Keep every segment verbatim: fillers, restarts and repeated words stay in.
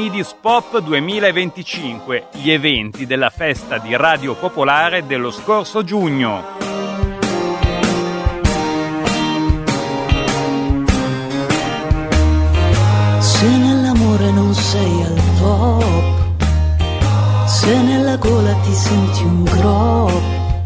Midis Pop duemilaventicinque, gli eventi della festa di Radio Popolare dello scorso giugno. Se nell'amore non sei al top, se nella gola ti senti un crop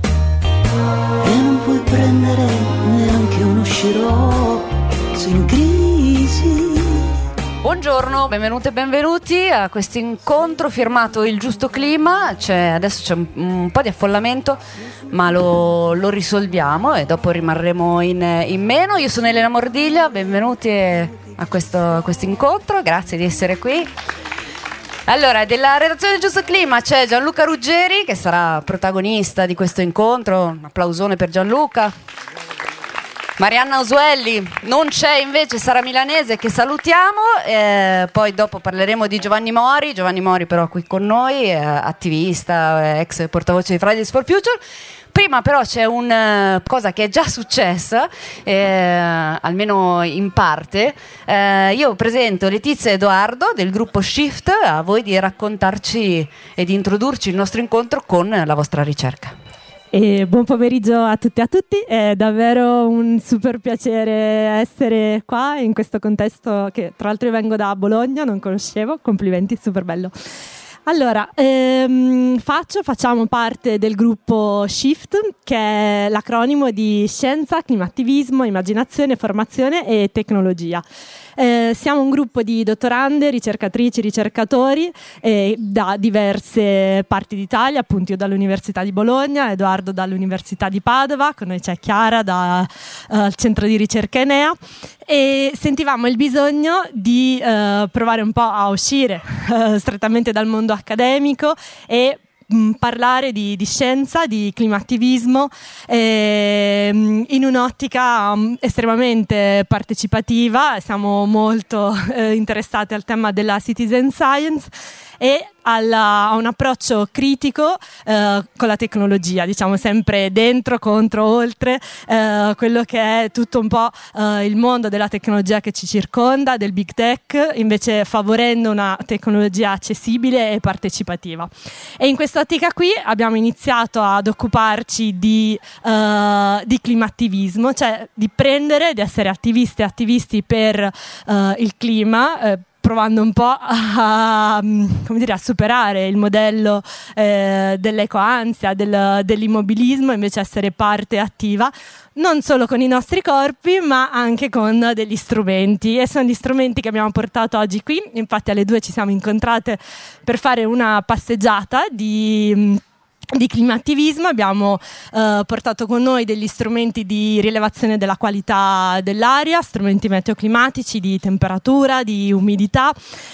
e non puoi prendere neanche uno sciroppo, sei in crisi. Buongiorno, benvenute e benvenuti a questo incontro firmato Il Giusto Clima. C'è, adesso c'è un, un po' di affollamento, ma lo, lo risolviamo e dopo rimarremo in, in meno. Io sono Elena Mordiglia, benvenuti a questo, a questo incontro, grazie di essere qui. Allora, della redazione del Giusto Clima c'è Gianluca Ruggeri, che sarà protagonista di questo incontro. Un applausone per Gianluca. Marianna Usuelli non c'è, invece Sara Milanese, che salutiamo. Eh, poi dopo parleremo di Giovanni Mori. Giovanni Mori però qui con noi, eh, attivista, eh, ex portavoce di Fridays for Future. Prima però c'è una cosa che è già successa, eh, almeno in parte. Eh, io presento Letizia e Edoardo del gruppo Shift, a voi di raccontarci e di introdurci il nostro incontro con la vostra ricerca. E buon pomeriggio a tutti e a tutti, è davvero un super piacere essere qua in questo contesto che tra l'altro io vengo da Bologna, non conoscevo, complimenti, super bello. Allora, ehm, faccio, facciamo parte del gruppo SHIFT, che è l'acronimo di Scienza, Climattivismo, Immaginazione, Formazione e Tecnologia. Eh, siamo un gruppo di dottorande, ricercatrici, ricercatori eh, da diverse parti d'Italia, appunto io dall'Università di Bologna, Edoardo dall'Università di Padova, con noi c'è Chiara dal uh, Centro di Ricerca Enea, e sentivamo il bisogno di uh, provare un po' a uscire uh, strettamente dal mondo accademico e parlare di, di scienza, di climattivismo eh, in un'ottica um, estremamente partecipativa. Siamo molto eh, interessati al tema della citizen science e alla, a un approccio critico eh, con la tecnologia, diciamo sempre dentro, contro, oltre eh, quello che è tutto un po' eh, il mondo della tecnologia che ci circonda, del big tech, invece favorendo una tecnologia accessibile e partecipativa. E in quest'ottica qui abbiamo iniziato ad occuparci di, eh, di climattivismo, cioè di prendere, di essere attivisti e attivisti per eh, il clima, eh, provando un po' a, come dire, a superare il modello eh, dell'ecoansia, del, dell'immobilismo, invece essere parte attiva, non solo con i nostri corpi, ma anche con degli strumenti. E sono gli strumenti che abbiamo portato oggi qui. Infatti alle due ci siamo incontrate per fare una passeggiata di... di climattivismo. Abbiamo eh, portato con noi degli strumenti di rilevazione della qualità dell'aria, strumenti meteoclimatici di temperatura, di umidità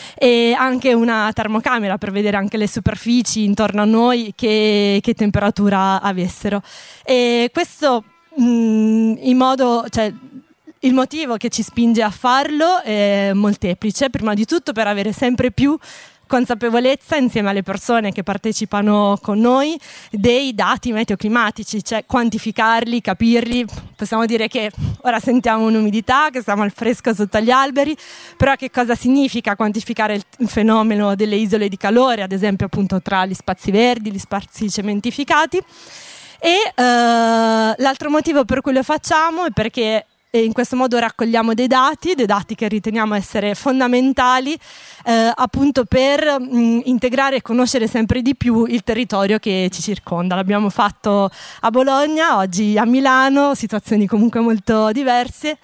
e anche una termocamera per vedere anche le superfici intorno a noi che, che temperatura avessero. E questo mh, in modo, cioè, il motivo che ci spinge a farlo è molteplice. Prima di tutto per avere sempre più consapevolezza insieme alle persone che partecipano con noi dei dati meteoclimatici, cioè quantificarli, capirli. Possiamo dire che ora sentiamo un'umidità, che stiamo al fresco sotto gli alberi, però che cosa significa quantificare il fenomeno delle isole di calore, ad esempio appunto tra gli spazi verdi, gli spazi cementificati. E eh, l'altro motivo per cui lo facciamo è perché e in questo modo raccogliamo dei dati, dei dati che riteniamo essere fondamentali eh, appunto per mh, integrare e conoscere sempre di più il territorio che ci circonda. L'abbiamo fatto a Bologna, oggi a Milano, situazioni comunque molto diverse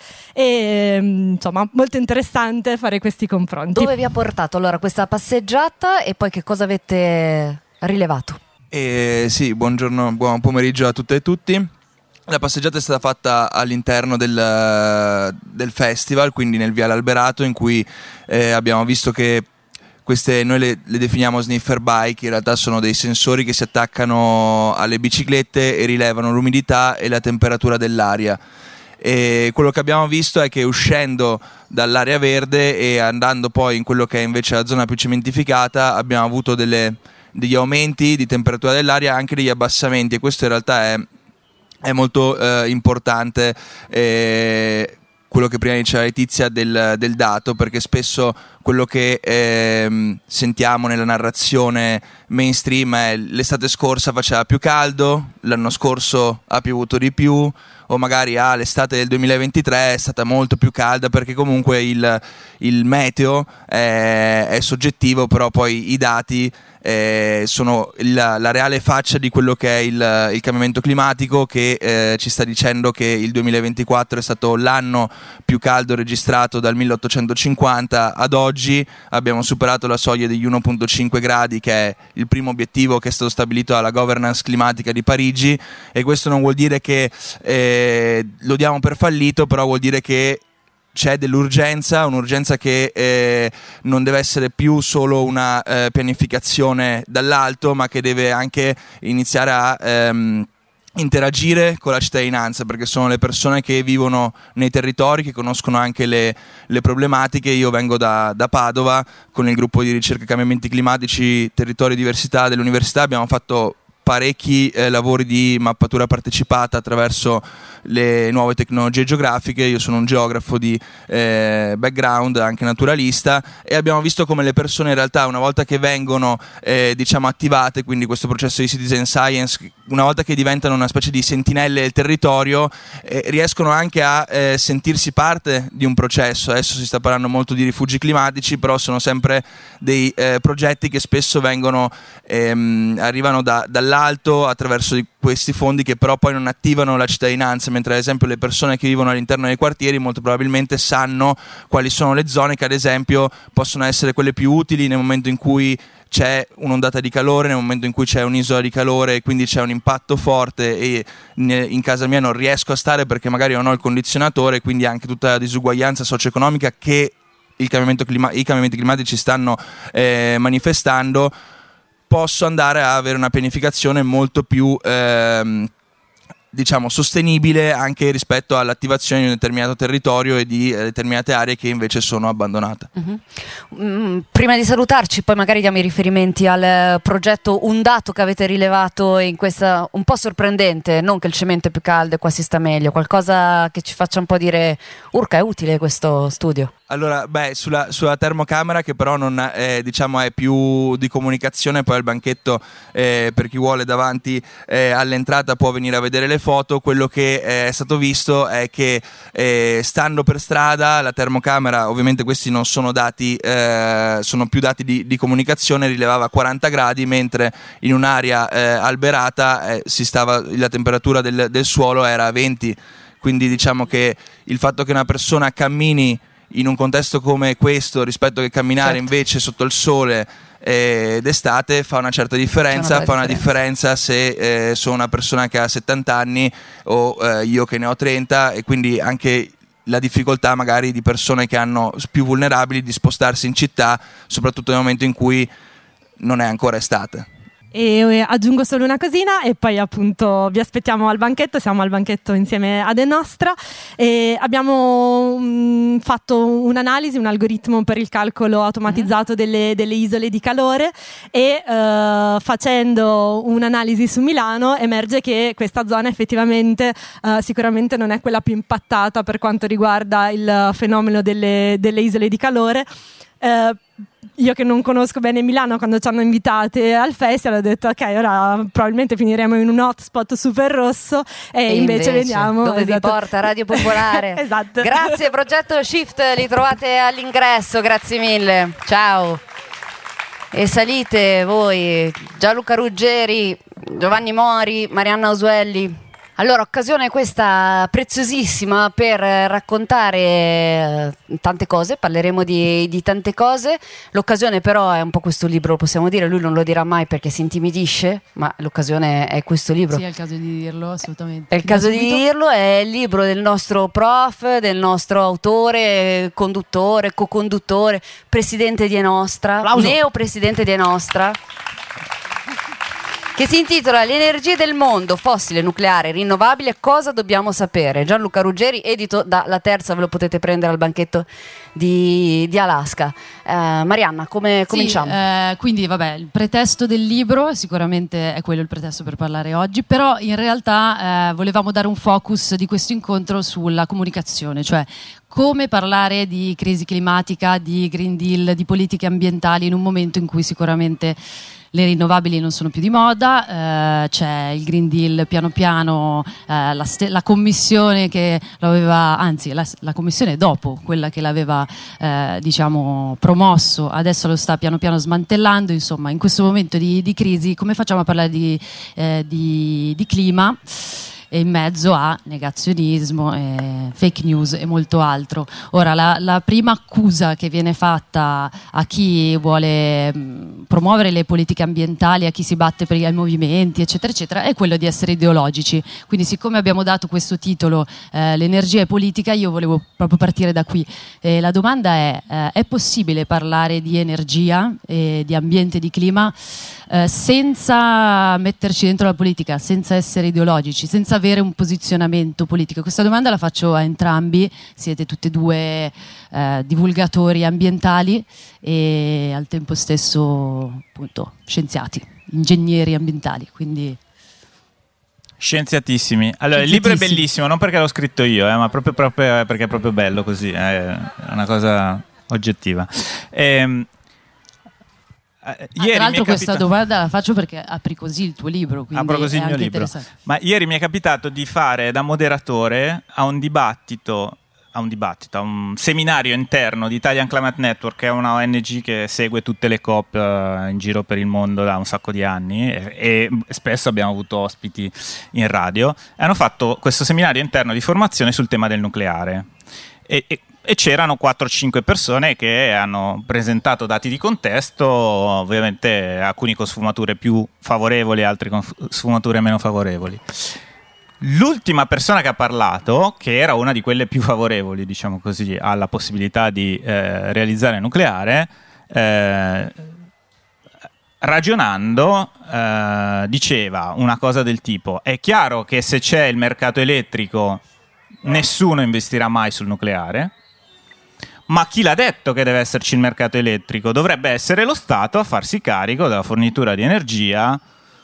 e mh, insomma molto interessante fare questi confronti. Dove vi ha portato allora questa passeggiata e poi che cosa avete rilevato? Eh, sì, buongiorno, buon pomeriggio a tutte e tutti. La passeggiata è stata fatta all'interno del, del festival, quindi nel Viale Alberato, in cui eh, abbiamo visto che queste noi le, le definiamo sniffer bike, in realtà sono dei sensori che si attaccano alle biciclette e rilevano l'umidità e la temperatura dell'aria. E quello che abbiamo visto è che uscendo dall'area verde e andando poi in quello che è invece la zona più cementificata abbiamo avuto delle, degli aumenti di temperatura dell'aria, anche degli abbassamenti, e questo in realtà è È molto eh, importante eh, quello che prima diceva Letizia del, del dato, perché spesso quello che eh, sentiamo nella narrazione mainstream è l'estate scorsa faceva più caldo, l'anno scorso ha piovuto di più, o magari ah, l'estate del duemilaventitré è stata molto più calda, perché comunque il, il meteo è, è soggettivo, però poi i dati eh, sono la, la reale faccia di quello che è il, il cambiamento climatico, che eh, ci sta dicendo che il duemilaventiquattro è stato l'anno più caldo registrato dal milleottocentocinquanta ad oggi. Abbiamo superato la soglia degli uno virgola cinque gradi, che è il primo obiettivo che è stato stabilito dalla governance climatica di Parigi, e questo non vuol dire che eh, lo diamo per fallito, però vuol dire che c'è dell'urgenza, un'urgenza che eh, non deve essere più solo una eh, pianificazione dall'alto, ma che deve anche iniziare a ehm, interagire con la cittadinanza, perché sono le persone che vivono nei territori, che conoscono anche le, le problematiche. Io vengo da, da Padova, con il gruppo di ricerca cambiamenti climatici, territori e diversità dell'università abbiamo fatto parecchi eh, lavori di mappatura partecipata attraverso le nuove tecnologie geografiche. Io sono un geografo di eh, background, anche naturalista, e abbiamo visto come le persone in realtà, una volta che vengono eh, diciamo attivate, quindi questo processo di citizen science, una volta che diventano una specie di sentinelle del territorio, eh, riescono anche a eh, sentirsi parte di un processo. Adesso si sta parlando molto di rifugi climatici, però sono sempre dei eh, progetti che spesso vengono ehm, arrivano da, dall'alto attraverso di questi fondi, che però poi non attivano la cittadinanza, mentre ad esempio le persone che vivono all'interno dei quartieri molto probabilmente sanno quali sono le zone che ad esempio possono essere quelle più utili nel momento in cui c'è un'ondata di calore, nel momento in cui c'è un'isola di calore e quindi c'è un impatto forte e in casa mia non riesco a stare perché magari non ho il condizionatore, quindi anche tutta la disuguaglianza socio-economica che il cambiamento clima- i cambiamenti climatici stanno eh, manifestando. Posso andare a avere una pianificazione molto più ehm, diciamo sostenibile anche rispetto all'attivazione di un determinato territorio e di eh, determinate aree che invece sono abbandonate. Uh-huh. Mm, prima di salutarci, poi magari diamo i riferimenti al progetto. Un dato che avete rilevato in questa, un po' sorprendente, non che il cemento è più caldo e qua si sta meglio, qualcosa che ci faccia un po' dire urca, è utile questo studio? Allora, beh, sulla, sulla termocamera, che però non eh, diciamo è più di comunicazione, poi al banchetto eh, per chi vuole davanti eh, all'entrata può venire a vedere le foto. Quello che eh, è stato visto è che eh, stando per strada la termocamera, ovviamente questi non sono dati, eh, sono più dati di, di comunicazione, rilevava quaranta gradi, mentre in un'area eh, alberata eh, si stava, la temperatura del, del suolo era a venti. Quindi diciamo che il fatto che una persona cammini in un contesto come questo rispetto che camminare certo. invece sotto il sole eh, d'estate fa una certa differenza, una fa una differenza, differenza se eh, sono una persona che ha settanta anni o eh, io che ne ho trenta, e quindi anche la difficoltà magari di persone che hanno più vulnerabili di spostarsi in città, soprattutto nel momento in cui non è ancora estate. E aggiungo solo una cosina e poi appunto vi aspettiamo al banchetto, siamo al banchetto insieme ad Nostra e abbiamo mh, fatto un'analisi, un algoritmo per il calcolo automatizzato delle, delle isole di calore e uh, facendo un'analisi su Milano emerge che questa zona effettivamente uh, sicuramente non è quella più impattata per quanto riguarda il fenomeno delle, delle isole di calore. Uh, io che non conosco bene Milano, quando ci hanno invitate al festival ho detto ok, ora probabilmente finiremo in un hotspot super rosso e, e invece, invece vediamo dove esatto. vi porta Radio Popolare. Esatto. Grazie Progetto Shift, li trovate all'ingresso, grazie mille, ciao. E salite voi, Gianluca Ruggeri, Giovanni Mori, Marianna Usuelli. Allora, occasione questa preziosissima per raccontare tante cose, parleremo di, di tante cose. L'occasione però è un po' questo libro, lo possiamo dire, lui non lo dirà mai perché si intimidisce, ma l'occasione è questo libro. Sì, è il caso di dirlo, assolutamente. È il caso di dirlo, è il libro del nostro prof, del nostro autore, conduttore, co-conduttore, presidente di Nostra, neo presidente di Nostra. che si intitola Le energie del mondo, fossile, nucleare, rinnovabile, cosa dobbiamo sapere? Gianluca Ruggeri, edito da La Terza, ve lo potete prendere al banchetto di, di Alaska. Eh, Marianna, come sì, cominciamo? Eh, quindi vabbè, il pretesto del libro sicuramente è quello il pretesto per parlare oggi, però in realtà eh, volevamo dare un focus di questo incontro sulla comunicazione, cioè come parlare di crisi climatica, di Green Deal, di politiche ambientali in un momento in cui sicuramente le rinnovabili non sono più di moda, eh, c'è il Green Deal piano piano, eh, la, ste- la commissione che l'aveva, anzi la, la commissione dopo, quella che l'aveva eh, diciamo promosso, adesso lo sta piano piano smantellando. Insomma, in questo momento di, di crisi come facciamo a parlare di, eh, di, di clima? E in mezzo a negazionismo, e fake news e molto altro. Ora, la, la prima accusa che viene fatta a chi vuole mh, promuovere le politiche ambientali, a chi si batte per i movimenti, eccetera, eccetera, è quello di essere ideologici. Quindi, siccome abbiamo dato questo titolo, eh, l'energia è politica, io volevo proprio partire da qui. Eh, la domanda è, eh, è possibile parlare di energia, e di ambiente, di clima, eh, senza metterci dentro la politica, senza essere ideologici, senza avere un posizionamento politico? Questa domanda la faccio a entrambi, siete tutti e due eh, divulgatori ambientali e al tempo stesso appunto scienziati, ingegneri ambientali, quindi scienziatissimi. Allora, il libro è bellissimo, non perché l'ho scritto io, eh, ma proprio, proprio perché è proprio bello così, è una cosa oggettiva. Ehm, Ah, ieri tra l'altro questa capita... domanda la faccio perché apri così il tuo libro, quindi apro così è il mio anche libro. Ma ieri mi è capitato di fare da moderatore a un dibattito a un dibattito, a un seminario interno di Italian Climate Network, che è una O N G che segue tutte le COP uh, in giro per il mondo da un sacco di anni, e, e spesso abbiamo avuto ospiti in radio, e hanno fatto questo seminario interno di formazione sul tema del nucleare. E, e E c'erano quattro o cinque persone che hanno presentato dati di contesto, ovviamente alcuni con sfumature più favorevoli, altri con sfumature meno favorevoli. L'ultima persona che ha parlato, che era una di quelle più favorevoli, diciamo così, alla possibilità di eh, realizzare il nucleare, eh, ragionando eh, diceva una cosa del tipo: è chiaro che se c'è il mercato elettrico nessuno investirà mai sul nucleare, ma chi l'ha detto che deve esserci il mercato elettrico? Dovrebbe essere lo Stato a farsi carico della fornitura di energia,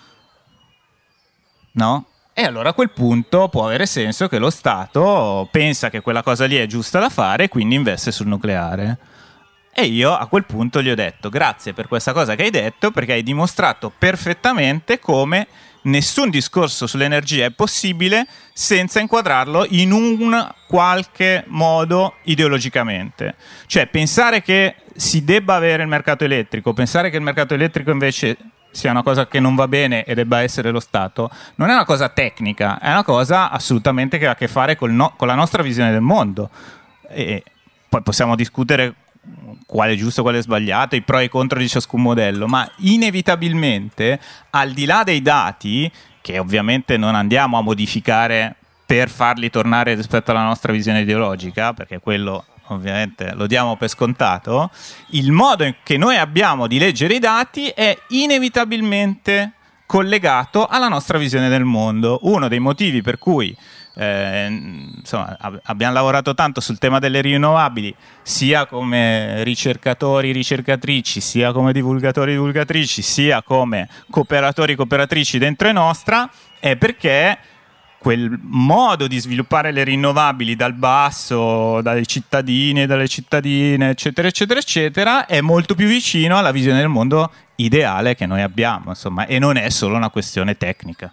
no? E allora a quel punto può avere senso che lo Stato pensa che quella cosa lì è giusta da fare e quindi investe sul nucleare. E io a quel punto gli ho detto: grazie per questa cosa che hai detto, perché hai dimostrato perfettamente come nessun discorso sull'energia è possibile senza inquadrarlo in un qualche modo ideologicamente. Cioè, pensare che si debba avere il mercato elettrico, pensare che il mercato elettrico invece sia una cosa che non va bene e debba essere lo Stato, non è una cosa tecnica, è una cosa assolutamente che ha a che fare col no- con la nostra visione del mondo. E poi possiamo discutere quale è giusto, quale è sbagliato, i pro e i contro di ciascun modello, ma inevitabilmente, al di là dei dati, che ovviamente non andiamo a modificare per farli tornare rispetto alla nostra visione ideologica, perché quello ovviamente lo diamo per scontato, il modo che noi abbiamo di leggere i dati è inevitabilmente collegato alla nostra visione del mondo. Uno dei motivi per cui Eh, insomma, ab- abbiamo lavorato tanto sul tema delle rinnovabili, sia come ricercatori, ricercatrici, sia come divulgatori, divulgatrici, sia come cooperatori, cooperatrici dentro e nostra, è perché quel modo di sviluppare le rinnovabili dal basso, dai cittadini e dalle cittadine, eccetera, eccetera, eccetera, è molto più vicino alla visione del mondo ideale che noi abbiamo, insomma, e non è solo una questione tecnica.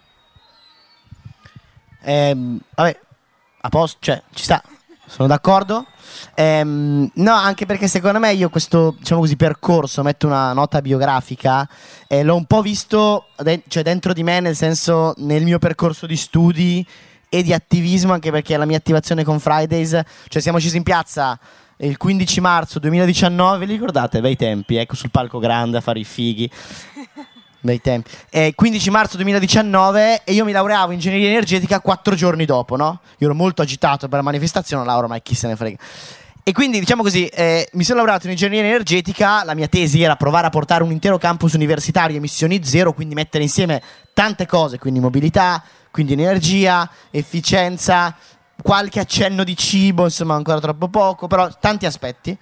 Ehm, vabbè, a posto, cioè ci sta, sono d'accordo. Ehm, no, anche perché secondo me io questo, diciamo così, percorso, metto una nota biografica, eh, l'ho un po' visto de- cioè dentro di me, nel senso, nel mio percorso di studi e di attivismo, anche perché la mia attivazione con Fridays, cioè siamo scesi in piazza il quindici marzo duemiladiciannove, vi ricordate? Bei tempi, ecco, sul palco grande a fare i fighi. Bei tempi. Eh, quindici marzo duemiladiciannove, e io mi laureavo in ingegneria energetica quattro giorni dopo, no? Io ero molto agitato per la manifestazione, Laura, ma chi se ne frega. E quindi, diciamo così, eh, mi sono laureato in ingegneria energetica. La mia tesi era provare a portare un intero campus universitario a emissioni zero, quindi mettere insieme tante cose, quindi mobilità, quindi energia, efficienza, qualche accenno di cibo, insomma ancora troppo poco, però tanti aspetti.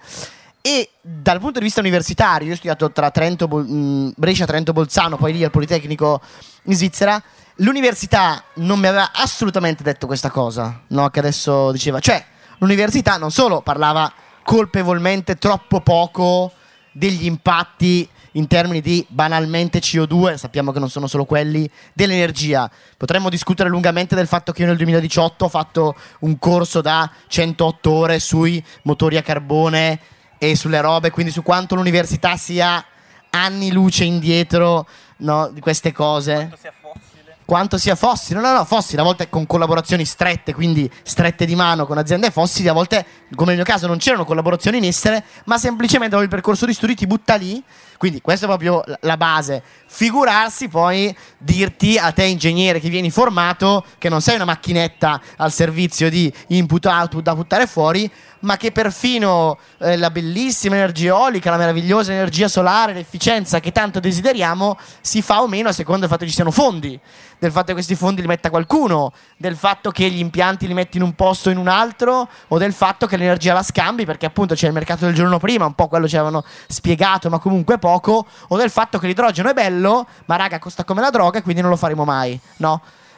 E dal punto di vista universitario, io ho studiato tra Trento, mh, Brescia, Trento, Bolzano, poi lì al Politecnico in Svizzera. L'università non mi aveva assolutamente detto questa cosa, no? Che adesso diceva, cioè l'università non solo parlava colpevolmente troppo poco degli impatti in termini di banalmente C O due, sappiamo che non sono solo quelli, dell'energia. Potremmo discutere lungamente del fatto che io nel duemiladiciotto ho fatto un corso da centootto ore sui motori a carbone e sulle robe, quindi su quanto l'università sia anni luce indietro, no, di queste cose. Quanto sia fossile. Quanto sia fossile, no, no, fossile, a volte con collaborazioni strette, quindi strette di mano con aziende fossili, a volte, come nel mio caso, non c'erano collaborazioni in essere, ma semplicemente il percorso di studi ti butta lì. Quindi questa è proprio la base. Figurarsi poi dirti a te ingegnere che vieni formato che non sei una macchinetta al servizio di input output da buttare fuori, ma che perfino eh, la bellissima energia eolica, la meravigliosa energia solare, l'efficienza che tanto desideriamo si fa o meno a seconda del fatto che ci siano fondi, del fatto che questi fondi li metta qualcuno, del fatto che gli impianti li metti in un posto o in un altro, o del fatto che l'energia la scambi perché appunto c'è il mercato del giorno prima, un po' quello ci avevano spiegato ma comunque poco, o del fatto che l'idrogeno è bello ma raga costa come la droga e quindi non lo faremo mai, no?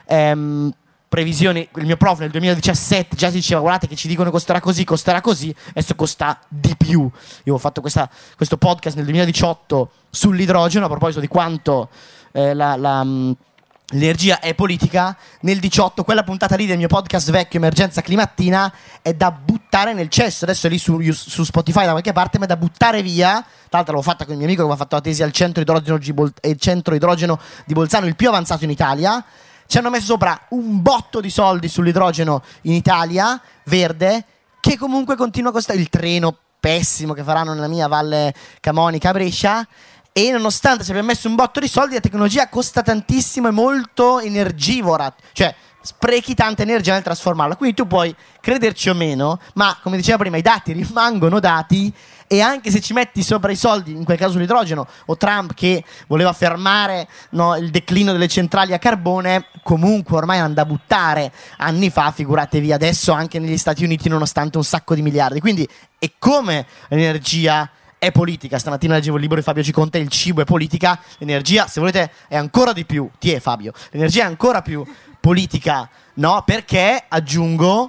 Ehm previsioni, il mio prof nel duemiladiciassette già diceva guardate che ci dicono costerà così, costerà così, adesso costa di più. Io ho fatto questa, questo podcast nel duemiladiciotto sull'idrogeno a proposito di quanto eh, la, la, mh, l'energia è politica. Nel diciotto quella puntata lì del mio podcast vecchio Emergenza Climattina è da buttare nel cesso, adesso è lì su, su Spotify da qualche parte, ma è da buttare via. Tra l'altro l'ho fatta con il mio amico che aveva fatto la tesi al centro idrogeno, il centro idrogeno di Bolzano, il più avanzato in Italia. Ci hanno messo sopra un botto di soldi sull'idrogeno in Italia, verde, che comunque continua a costare. Il treno pessimo che faranno nella mia Valle Camonica a Brescia. E nonostante ci abbiamo messo un botto di soldi, la tecnologia costa tantissimo e molto energivora. Cioè, sprechi tanta energia nel trasformarla. Quindi tu puoi crederci o meno, ma come diceva prima, i dati rimangono dati. E anche se ci metti sopra i soldi, in quel caso l'idrogeno, o Trump che voleva fermare, no, il declino delle centrali a carbone, comunque ormai hanno da buttare. Anni fa, figuratevi adesso anche negli Stati Uniti, nonostante un sacco di miliardi. Quindi è come l'energia è politica. Stamattina leggevo il libro di Fabio Ciconte, Il cibo è politica. L'energia, se volete, è ancora di più. Ti è Fabio. L'energia è ancora più politica, no? Perché, aggiungo,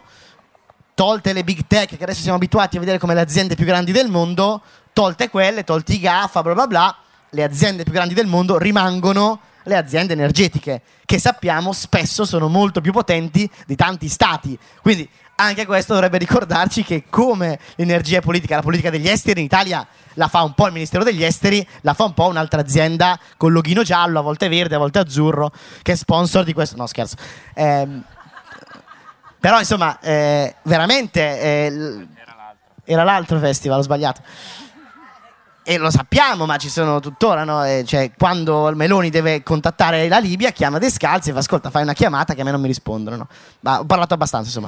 tolte le big tech che adesso siamo abituati a vedere come le aziende più grandi del mondo, tolte quelle, tolti i GAFA, bla bla bla, le aziende più grandi del mondo rimangono le aziende energetiche, che sappiamo spesso sono molto più potenti di tanti stati. Quindi anche questo dovrebbe ricordarci che come l'energia è politica, la politica degli esteri in Italia la fa un po' il Ministero degli Esteri, la fa un po' un'altra azienda con loghino giallo, a volte verde, a volte azzurro, che è sponsor di questo. No, scherzo. Ehm Però insomma, eh, veramente eh, l- era, l'altro. era l'altro festival, ho sbagliato. E lo sappiamo, ma ci sono tuttora, no? E cioè, quando Meloni deve contattare la Libia, chiama Descalzi e fa: ascolta, fai una chiamata che a me non mi rispondono, no? Ma ho parlato abbastanza, insomma.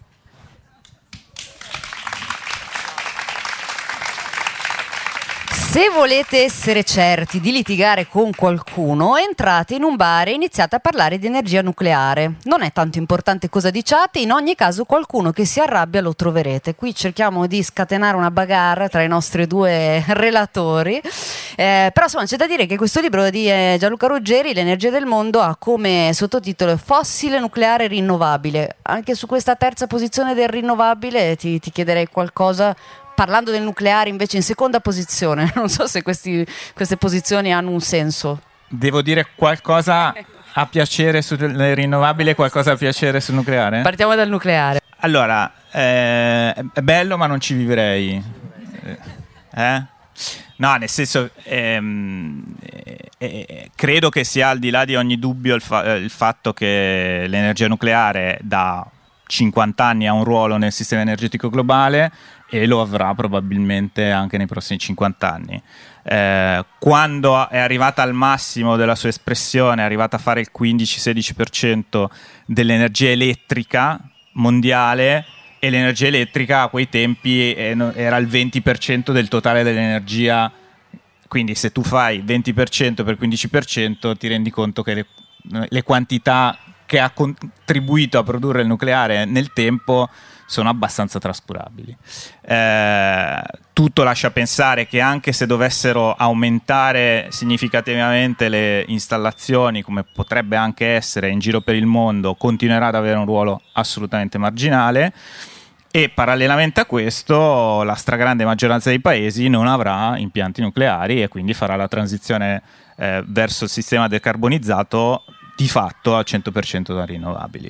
Se volete essere certi di litigare con qualcuno, entrate in un bar e iniziate a parlare di energia nucleare. Non è tanto importante cosa diciate, in ogni caso qualcuno che si arrabbia lo troverete. Qui cerchiamo di scatenare una bagarre tra i nostri due relatori. Eh, però insomma c'è da dire che questo libro di eh, Gianluca Ruggeri, L'energia del mondo, ha come sottotitolo Fossile, nucleare, rinnovabile. Anche su questa terza posizione del rinnovabile ti, ti chiederei qualcosa. Parlando del nucleare invece in seconda posizione, non so se questi, queste posizioni hanno un senso. Devo dire qualcosa a piacere sulle rinnovabili e qualcosa a piacere sul nucleare? Partiamo dal nucleare. Allora, eh, è bello ma non ci vivrei. Eh? No, nel senso, ehm, eh, eh, credo che sia al di là di ogni dubbio il, fa- il fatto che l'energia nucleare da cinquanta anni ha un ruolo nel sistema energetico globale e lo avrà probabilmente anche nei prossimi cinquanta anni. Eh, quando è arrivata al massimo della sua espressione, è arrivata a fare il quindici sedici per cento dell'energia elettrica mondiale, e l'energia elettrica a quei tempi era il venti per cento del totale dell'energia, quindi se tu fai venti per cento per quindici per cento ti rendi conto che le, le quantità che ha contribuito a produrre il nucleare nel tempo sono abbastanza trascurabili. Eh, tutto lascia pensare che anche se dovessero aumentare significativamente le installazioni, come potrebbe anche essere in giro per il mondo, continuerà ad avere un ruolo assolutamente marginale, e parallelamente a questo la stragrande maggioranza dei paesi non avrà impianti nucleari e quindi farà la transizione eh, verso il sistema decarbonizzato di fatto al cento per cento da rinnovabili.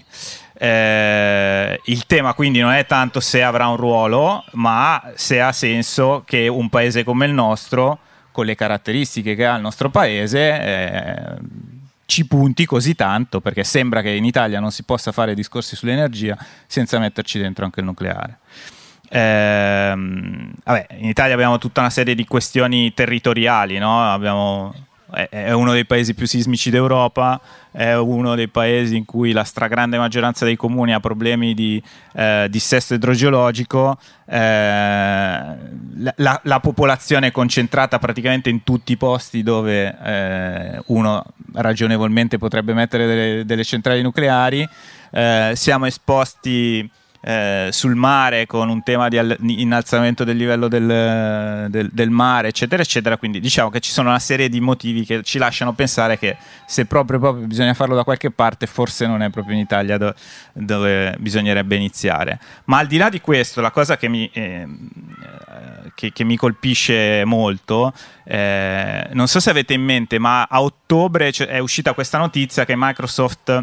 Eh, il tema quindi non è tanto se avrà un ruolo, ma se ha senso che un paese come il nostro, con le caratteristiche che ha il nostro paese, eh, ci punti così tanto, perché sembra che in Italia non si possa fare discorsi sull'energia senza metterci dentro anche il nucleare. Eh, vabbè, in Italia abbiamo tutta una serie di questioni territoriali, no? Abbiamo è uno dei paesi più sismici d'Europa, è uno dei paesi in cui la stragrande maggioranza dei comuni ha problemi di eh, dissesto idrogeologico, eh, la, la popolazione è concentrata praticamente in tutti i posti dove eh, uno ragionevolmente potrebbe mettere delle, delle centrali nucleari, eh, siamo esposti Eh, sul mare con un tema di all- innalzamento del livello del, del, del mare, eccetera eccetera, quindi diciamo che ci sono una serie di motivi che ci lasciano pensare che se proprio, proprio bisogna farlo da qualche parte, forse non è proprio in Italia do- dove bisognerebbe iniziare. Ma al di là di questo, la cosa che mi, eh, che, che mi colpisce molto, eh, non so se avete in mente, ma a ottobre c- è uscita questa notizia che Microsoft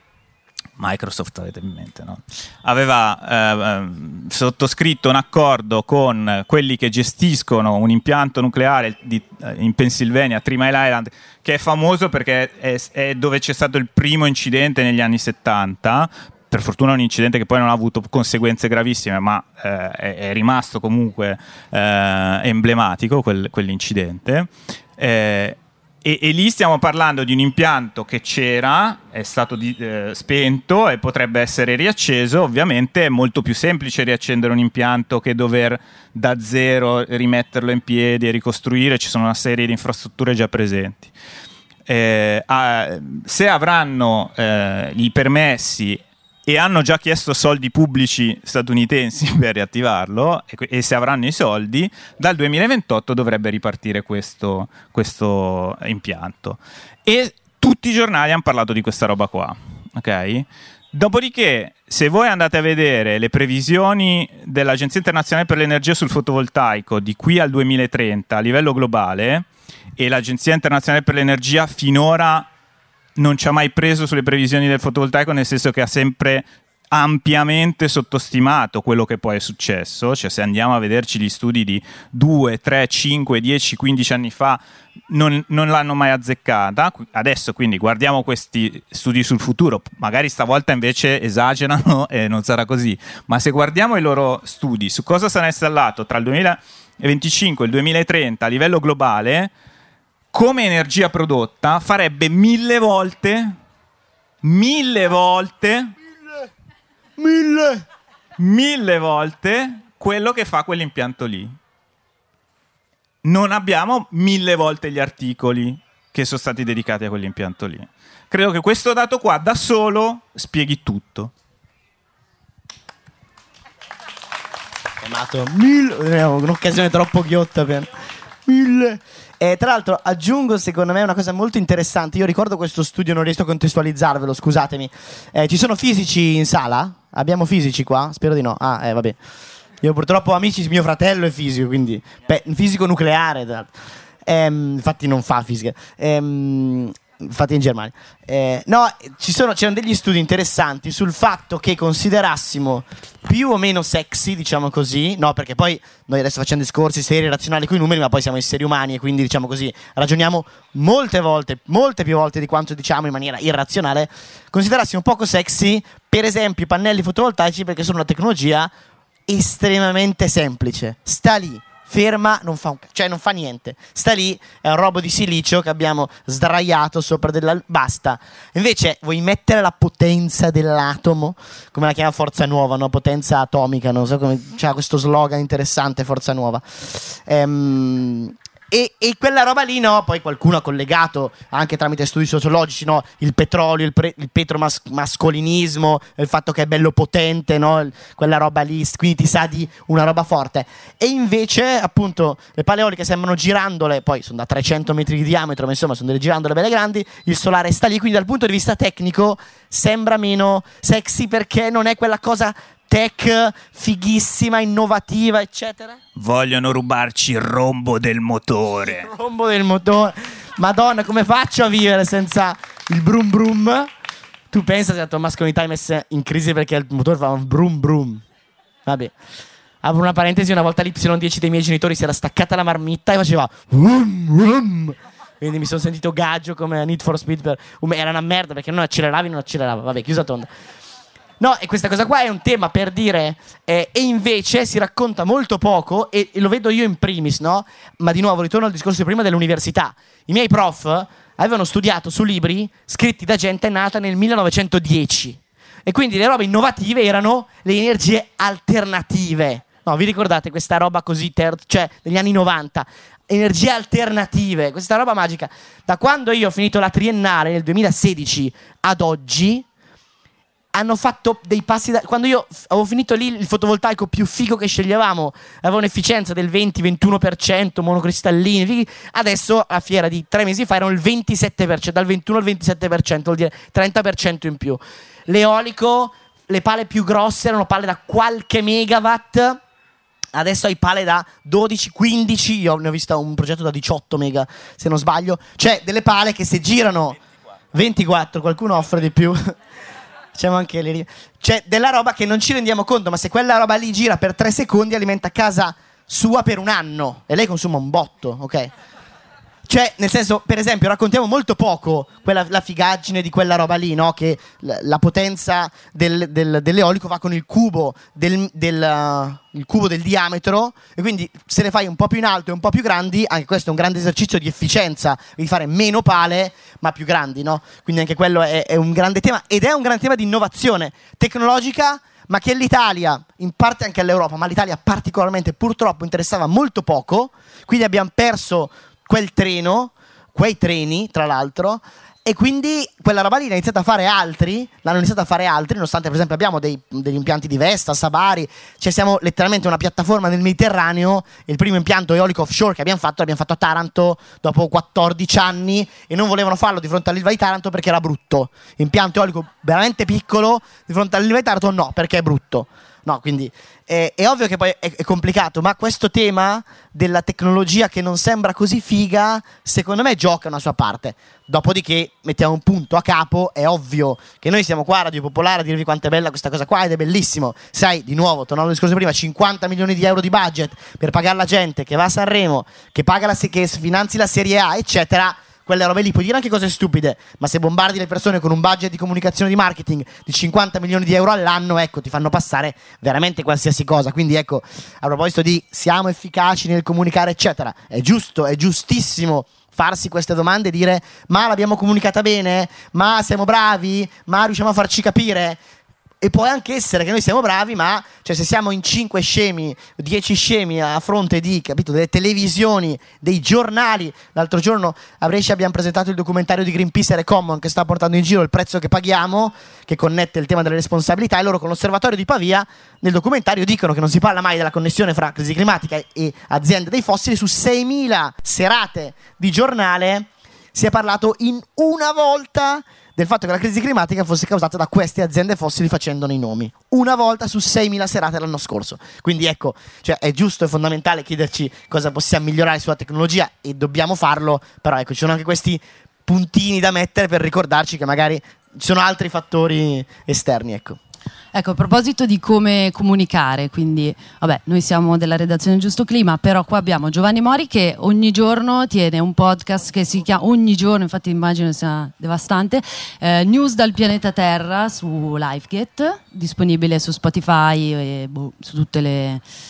Microsoft avete in mente, no? aveva eh, sottoscritto un accordo con quelli che gestiscono un impianto nucleare di, eh, in Pennsylvania, Three Mile Island, che è famoso perché è, è dove c'è stato il primo incidente negli anni settanta. Per fortuna un incidente che poi non ha avuto conseguenze gravissime, ma eh, è, è rimasto comunque eh, emblematico quel, quell'incidente. Eh, E, e lì stiamo parlando di un impianto che c'era, è stato di, eh, spento e potrebbe essere riacceso. Ovviamente è molto più semplice riaccendere un impianto che dover da zero rimetterlo in piedi e ricostruire, ci sono una serie di infrastrutture già presenti. Eh, ah, se avranno eh, i permessi e hanno già chiesto soldi pubblici statunitensi per riattivarlo, e, e se avranno i soldi, dal duemilaventotto dovrebbe ripartire questo, questo impianto. E tutti i giornali hanno parlato di questa roba qua, ok? Dopodiché, se voi andate a vedere le previsioni dell'Agenzia Internazionale per l'Energia sul fotovoltaico di qui al duemilatrenta a livello globale, e l'Agenzia Internazionale per l'Energia finora non ci ha mai preso sulle previsioni del fotovoltaico, nel senso che ha sempre ampiamente sottostimato quello che poi è successo. Cioè, se andiamo a vederci gli studi di due, tre, cinque, dieci, quindici anni fa, non, non l'hanno mai azzeccata. Adesso quindi guardiamo questi studi sul futuro, magari stavolta invece esagerano e non sarà così, ma se guardiamo i loro studi su cosa sarà installato tra il duemilaventicinque e il duemilatrenta a livello globale, come energia prodotta farebbe mille volte, mille volte, mille, mille volte quello che fa quell'impianto lì. Non abbiamo mille volte gli articoli che sono stati dedicati a quell'impianto lì. Credo che questo dato qua da solo spieghi tutto. Chiamato mille, un'occasione troppo ghiotta per mille. E tra l'altro aggiungo, secondo me, una cosa molto interessante. Io ricordo questo studio, non riesco a contestualizzarvelo, scusatemi. Eh, ci sono fisici in sala? Abbiamo fisici qua? Spero di no. Ah, eh, vabbè. Io purtroppo, amici, mio fratello è fisico, quindi beh, fisico nucleare. Tra l'altro. Ehm, infatti non fa fisica. Ehm, infatti in Germania. Eh, no, ci sono, c'erano degli studi interessanti sul fatto che considerassimo più o meno sexy, diciamo così, no, perché poi noi adesso facciamo discorsi seri e razionali con i numeri, ma poi siamo esseri umani e quindi, diciamo così, ragioniamo molte volte, molte più volte di quanto diciamo in maniera irrazionale. Considerassimo poco sexy, per esempio, i pannelli fotovoltaici, perché sono una tecnologia estremamente semplice. Sta lì, ferma, non fa un, cioè non fa niente, sta lì, è un robo di silicio che abbiamo sdraiato sopra della, basta. Invece vuoi mettere la potenza dell'atomo, come la chiama Forza Nuova, no? Potenza atomica, non so come, c'ha questo slogan interessante, Forza Nuova. Ehm E, e quella roba lì, no, poi qualcuno ha collegato anche tramite studi sociologici, no, il petrolio, il, pre, il petromascolinismo, il fatto che è bello potente, no, il, quella roba lì, quindi ti sa di una roba forte. E invece, appunto, le pale eoliche sembrano girandole, poi sono da trecento metri di diametro, ma insomma sono delle girandole belle grandi, il solare sta lì, quindi dal punto di vista tecnico sembra meno sexy perché non è quella cosa tech fighissima, innovativa, eccetera. Vogliono rubarci il rombo del motore. Il rombo del motore. Madonna, come faccio a vivere senza il brum brum? Tu pensa se la tua mascolinità è messa in crisi perché il motore fa un brum brum. Vabbè. Apro una parentesi, una volta l'Y dieci dei miei genitori si era staccata la marmitta e faceva vrum vrum. Quindi mi sono sentito gaggio come Need for Speed per... Era una merda perché non acceleravi, non accelerava. Vabbè, chiusa tonda. No, e questa cosa qua è un tema per dire, eh, e invece si racconta molto poco, e, e lo vedo io in primis, no? Ma di nuovo ritorno al discorso di prima dell'università. I miei prof avevano studiato su libri scritti da gente nata nel millenovecentodieci, e quindi le robe innovative erano le energie alternative. No, vi ricordate questa roba così, ter- cioè degli anni novanta? Energie alternative, questa roba magica. Da quando io ho finito la triennale nel duemilasedici ad oggi hanno fatto dei passi da... Quando io f- avevo finito lì, il fotovoltaico più figo che sceglievamo aveva un'efficienza del venti ventuno per cento, monocristallini fighi. Adesso a fiera di tre mesi fa erano il ventisette per cento, dal ventuno al ventisette per cento, vuol dire trenta per cento in più. L'eolico, le pale più grosse erano pale da qualche megawatt, adesso hai pale da dodici quindici, io ne ho visto un progetto da diciotto mega se non sbaglio, cioè delle pale che se girano ventiquattro, qualcuno offre di più. Diciamo anche le... C'è della roba che non ci rendiamo conto, ma se quella roba lì gira per tre secondi alimenta casa sua per un anno e lei consuma un botto, ok? Cioè, nel senso, per esempio, raccontiamo molto poco quella, la figaggine di quella roba lì, no? Che la, la potenza del, del, dell'eolico va con il cubo del, del, uh, il cubo del diametro, e quindi se le fai un po' più in alto e un po' più grandi, anche questo è un grande esercizio di efficienza, di fare meno pale ma più grandi, no? Quindi anche quello è, è un grande tema, ed è un grande tema di innovazione tecnologica, ma che l'Italia, in parte anche l'Europa, ma l'Italia particolarmente purtroppo interessava molto poco, quindi abbiamo perso quel treno, quei treni tra l'altro, e quindi quella roba lì l'ha iniziata a fare altri, l'hanno iniziata a fare altri, nonostante per esempio abbiamo dei, degli impianti di Vesta, Sabari, cioè siamo letteralmente una piattaforma nel Mediterraneo. Il primo impianto eolico offshore che abbiamo fatto l'abbiamo fatto a Taranto dopo quattordici anni, e non volevano farlo di fronte all'Ilva di Taranto perché era brutto. Impianto eolico veramente piccolo di fronte all'Ilva di Taranto no, perché è brutto. No, quindi è, è ovvio che poi è, è complicato, ma questo tema della tecnologia che non sembra così figa, secondo me gioca una sua parte. Dopodiché mettiamo un punto a capo, è ovvio che noi siamo qua a Radio Popolare a dirvi quanto è bella questa cosa qua, ed è bellissimo. Sai, di nuovo, tornando al discorso prima, cinquanta milioni di euro di budget per pagare la gente che va a Sanremo, che paga la, che finanzi la Serie A, eccetera. Quelle robe lì puoi dire anche cose stupide, ma se bombardi le persone con un budget di comunicazione e di marketing di cinquanta milioni di euro all'anno, ecco, ti fanno passare veramente qualsiasi cosa. Quindi ecco, a proposito di siamo efficaci nel comunicare eccetera, è giusto, è giustissimo farsi queste domande e dire ma l'abbiamo comunicata bene? Ma siamo bravi? Ma riusciamo a farci capire? E può anche essere che noi siamo bravi, ma cioè, se siamo in cinque scemi, dieci scemi a fronte di, capito, delle televisioni, dei giornali. L'altro giorno a Brescia abbiamo presentato il documentario di Greenpeace e Common che sta portando in giro il prezzo che paghiamo, che connette il tema delle responsabilità, e loro con l'osservatorio di Pavia nel documentario dicono che non si parla mai della connessione fra crisi climatica e aziende dei fossili. Su seimila serate di giornale si è parlato in una volta del fatto che la crisi climatica fosse causata da queste aziende fossili facendone i nomi. Una volta su seimila serate l'anno scorso. Quindi ecco, cioè è giusto e fondamentale chiederci cosa possiamo migliorare sulla tecnologia, e dobbiamo farlo, però ecco, ci sono anche questi puntini da mettere per ricordarci che magari ci sono altri fattori esterni, ecco. Ecco, a proposito di come comunicare, quindi, vabbè, noi siamo della redazione Giusto Clima, però qua abbiamo Giovanni Mori che ogni giorno tiene un podcast che si chiama, ogni giorno, infatti immagino sia devastante, eh, News dal pianeta Terra su LiveGate, disponibile su Spotify e boh, su tutte le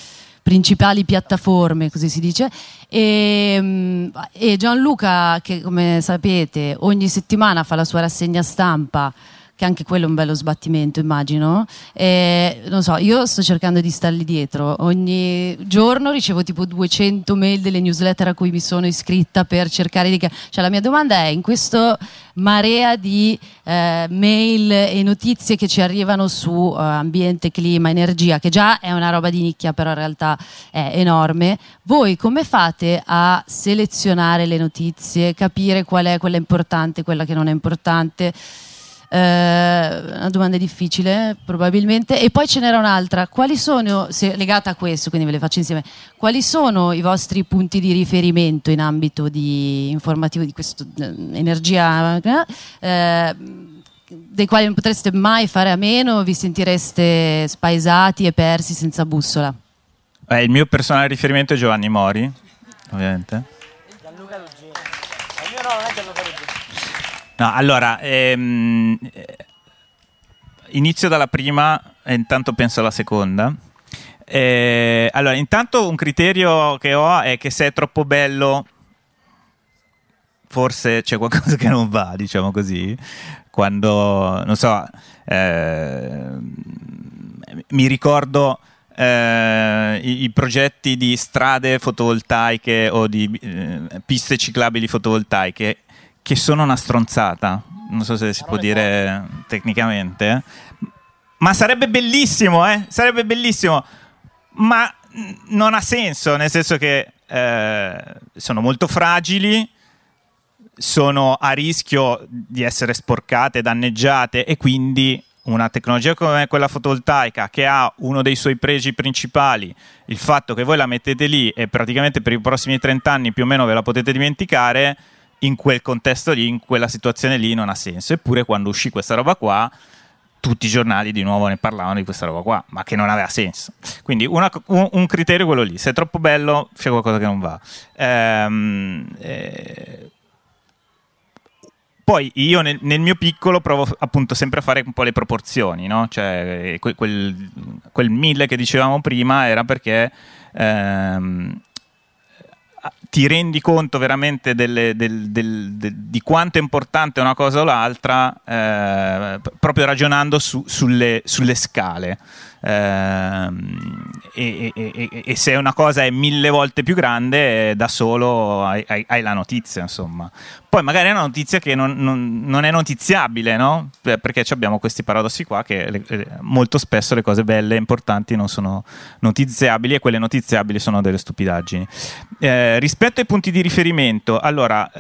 principali piattaforme, così si dice, e, e Gianluca, che come sapete ogni settimana fa la sua rassegna stampa, che anche quello è un bello sbattimento, immagino. E, non so, io sto cercando di stargli dietro. Ogni giorno ricevo tipo duecento mail delle newsletter a cui mi sono iscritta per cercare di... Cioè la mia domanda è, in questo marea di eh, mail e notizie che ci arrivano su eh, ambiente, clima, energia, che già è una roba di nicchia, però in realtà è enorme, voi come fate a selezionare le notizie, capire qual è quella importante, quella che non è importante? Uh, una domanda difficile probabilmente. E poi ce n'era un'altra, quali sono, se, legata a questo, quindi ve le faccio insieme, quali sono i vostri punti di riferimento in ambito di informativo di questo uh, energia uh, dei quali non potreste mai fare a meno, vi sentireste spaesati e persi senza bussola? Eh, il mio personale riferimento è Giovanni Mori, ovviamente. Gianluca Ruggeri. Il mio no, non è Gianluca Ruggeri. No, allora, ehm, inizio dalla prima e intanto penso alla seconda. Eh, allora, intanto un criterio che ho è che se è troppo bello, forse c'è qualcosa che non va, diciamo così. Quando, non so, eh, mi ricordo eh, i, i progetti di strade fotovoltaiche o di eh, piste ciclabili fotovoltaiche, che sono una stronzata, non so se si può dire tecnicamente, ma sarebbe bellissimo, eh? Sarebbe bellissimo, ma non ha senso, nel senso che eh, sono molto fragili, sono a rischio di essere sporcate, danneggiate, e quindi una tecnologia come quella fotovoltaica, che ha uno dei suoi pregi principali, il fatto che voi la mettete lì e praticamente per i prossimi trenta anni più o meno ve la potete dimenticare, in quel contesto lì, in quella situazione lì non ha senso. Eppure quando uscì questa roba qua, tutti i giornali di nuovo ne parlavano di questa roba qua, ma che non aveva senso. Quindi una, un, un criterio è quello lì: se è troppo bello c'è qualcosa che non va. Ehm, eh, poi io nel, nel mio piccolo provo appunto sempre a fare un po' le proporzioni, no? Cioè que, quel, quel mille che dicevamo prima era perché ehm, ti rendi conto veramente delle, del, del, del, di quanto è importante una cosa o l'altra, eh, proprio ragionando su, sulle, sulle scale. Eh, e, e, e, e se una cosa è mille volte più grande, da solo hai, hai, hai la notizia, insomma. Poi magari è una notizia che non, non, non è notiziabile, no? Perché abbiamo questi paradossi qua, che le, le, molto spesso le cose belle e importanti non sono notiziabili, e quelle notiziabili sono delle stupidaggini. Eh, rispetto ai punti di riferimento, allora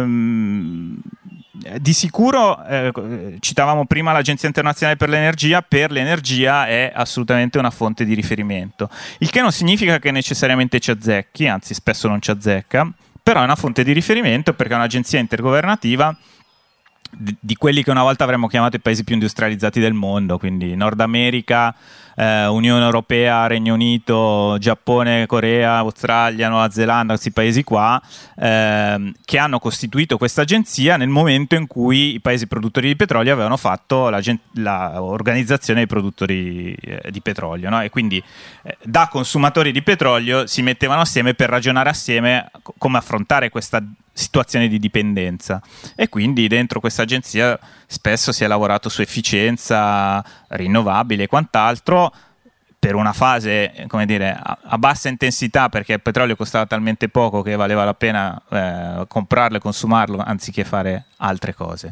ehm, di sicuro eh, citavamo prima l'Agenzia Internazionale per l'Energia. Per l'energia è assolutamente una fonte di riferimento, il che non significa che necessariamente ci azzecchi, anzi spesso non ci azzecca, però è una fonte di riferimento perché è un'agenzia intergovernativa di, di quelli che una volta avremmo chiamato i paesi più industrializzati del mondo, quindi Nord America, eh, Unione Europea, Regno Unito, Giappone, Corea, Australia, Nuova Zelanda, questi paesi qua, eh, che hanno costituito questa agenzia nel momento in cui i paesi produttori di petrolio avevano fatto l'organizzazione dei produttori eh, di petrolio, no? E quindi eh, da consumatori di petrolio si mettevano assieme per ragionare assieme come affrontare questa situazione di dipendenza, e quindi dentro questa agenzia spesso si è lavorato su efficienza rinnovabile e quant'altro, per una fase, come dire, a, a bassa intensità, perché il petrolio costava talmente poco che valeva la pena eh, comprarlo e consumarlo anziché fare altre cose.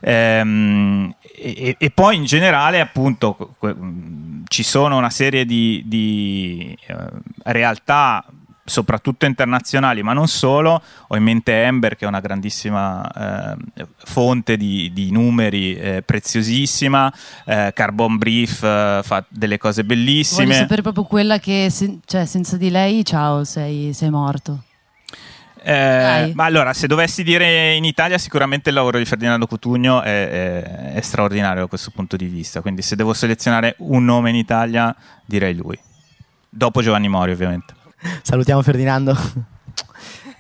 Ehm, e, e poi in generale appunto ci sono una serie di, di eh, realtà soprattutto internazionali, ma non solo. Ho in mente Ember, che è una grandissima eh, fonte di, di numeri, eh, preziosissima. eh, Carbon Brief eh, fa delle cose bellissime. Voglio sapere proprio quella che se, cioè, senza di lei, ciao, sei, sei morto. Eh, ma allora, se dovessi dire in Italia, sicuramente il lavoro di Ferdinando Cotugno è, è, è straordinario da questo punto di vista, quindi se devo selezionare un nome in Italia direi lui, dopo Giovanni Mori ovviamente. Salutiamo Ferdinando.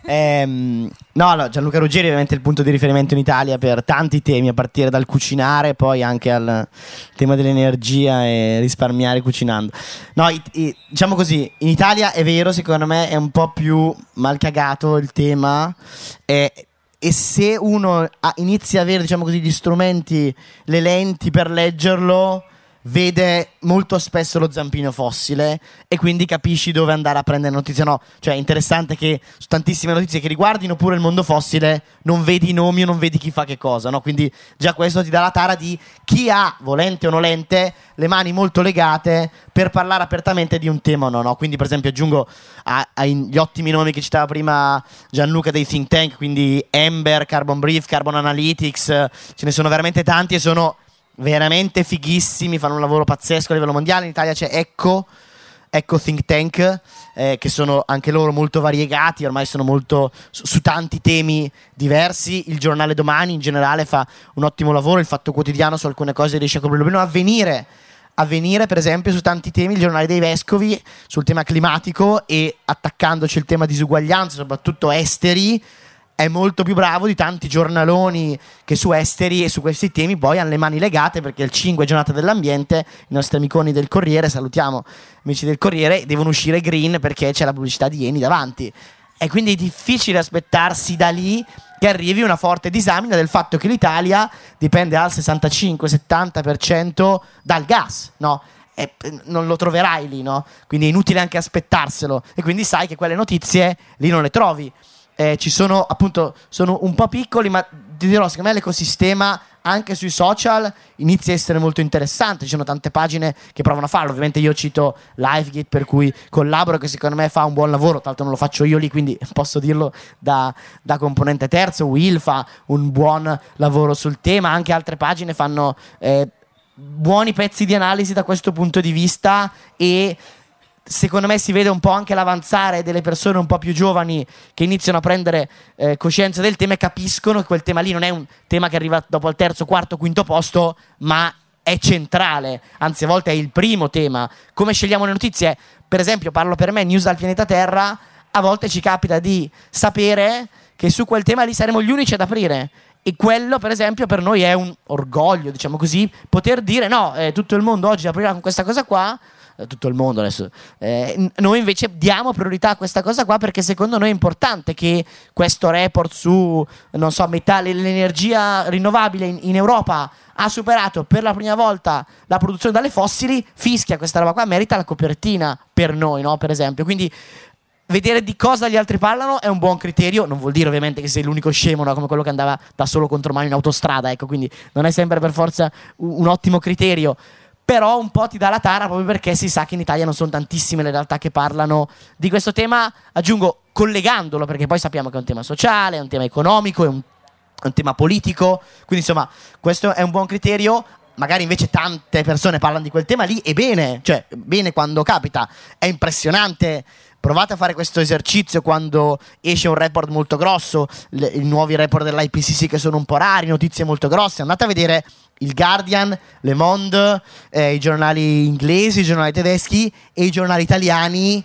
Ehm, no, no, Gianluca Ruggeri è ovviamente il punto di riferimento in Italia per tanti temi, a partire dal cucinare, poi anche al tema dell'energia e risparmiare cucinando. No, i, i, diciamo così, in Italia è vero, secondo me è un po' più mal cagato il tema, e, e se uno ha, inizia a avere, diciamo così, gli strumenti, le lenti per leggerlo, vede molto spesso lo zampino fossile e quindi capisci dove andare a prendere notizie. No, cioè è interessante che su tantissime notizie che riguardino pure il mondo fossile non vedi i nomi o non vedi chi fa che cosa, no? Quindi già questo ti dà la tara di chi ha, volente o nolente, le mani molto legate per parlare apertamente di un tema o no, no? Quindi per esempio aggiungo agli ottimi nomi che citava prima Gianluca dei think tank, quindi Ember, Carbon Brief, Carbon Analytics, ce ne sono veramente tanti e sono veramente fighissimi, fanno un lavoro pazzesco a livello mondiale. In Italia c'è Echo, Echo Think Tank, eh, che sono anche loro molto variegati, ormai sono molto su, su tanti temi diversi. Il giornale Domani in generale fa un ottimo lavoro, il Fatto Quotidiano su alcune cose riesce a coprirlo bene. Avvenire, Avvenire per esempio su tanti temi, il giornale dei vescovi sul tema climatico e attaccandoci il tema disuguaglianza, soprattutto esteri, è molto più bravo di tanti giornaloni che su esteri e su questi temi poi hanno le mani legate, perché il cinque giornata dell'ambiente, i nostri amiconi del Corriere, salutiamo amici del Corriere, devono uscire green perché c'è la pubblicità di Eni davanti, e quindi è difficile aspettarsi da lì che arrivi una forte disamina del fatto che l'Italia dipende al sessantacinque settanta per cento dal gas, no? E non lo troverai lì, no? Quindi è inutile anche aspettarselo, e quindi sai che quelle notizie lì non le trovi. Eh, ci sono appunto, sono un po' piccoli, ma ti dirò, secondo me l'ecosistema anche sui social inizia a essere molto interessante. Ci sono tante pagine che provano a farlo. Ovviamente io cito LiveGate, per cui collaboro, che secondo me fa un buon lavoro, tra l'altro non lo faccio io lì, quindi posso dirlo da, da componente terzo. Will fa un buon lavoro sul tema, anche altre pagine fanno eh, buoni pezzi di analisi da questo punto di vista, e secondo me si vede un po' anche l'avanzare delle persone un po' più giovani che iniziano a prendere eh, coscienza del tema e capiscono che quel tema lì non è un tema che arriva dopo al terzo, quarto, quinto posto, ma è centrale, anzi a volte è il primo tema. Come scegliamo le notizie? Per esempio, parlo per me, News dal pianeta Terra, a volte ci capita di sapere che su quel tema lì saremo gli unici ad aprire, e quello per esempio per noi è un orgoglio, diciamo così, poter dire no, eh, tutto il mondo oggi aprirà con questa cosa qua. Tutto il mondo adesso, eh, noi invece diamo priorità a questa cosa qua, perché secondo noi è importante che questo report su, non so, metà l'energia rinnovabile in, in Europa ha superato per la prima volta la produzione dalle fossili, fischia, questa roba qua merita la copertina per noi, no? Per esempio, quindi vedere di cosa gli altri parlano è un buon criterio. Non vuol dire ovviamente che sei l'unico scemo, no? Come quello che andava da solo contro mano in autostrada, ecco, quindi non è sempre per forza un, un ottimo criterio, però un po' ti dà la tara, proprio perché si sa che in Italia non sono tantissime le realtà che parlano di questo tema. Aggiungo, collegandolo, perché poi sappiamo che è un tema sociale, è un tema economico, è un, è un tema politico, quindi insomma questo è un buon criterio. Magari invece tante persone parlano di quel tema lì, e bene, cioè bene quando capita, è impressionante. Provate a fare questo esercizio quando esce un report molto grosso, le, i nuovi report dell'I P C C che sono un po' rari, notizie molto grosse. Andate a vedere il Guardian, Le Monde, eh, i giornali inglesi, i giornali tedeschi e i giornali italiani,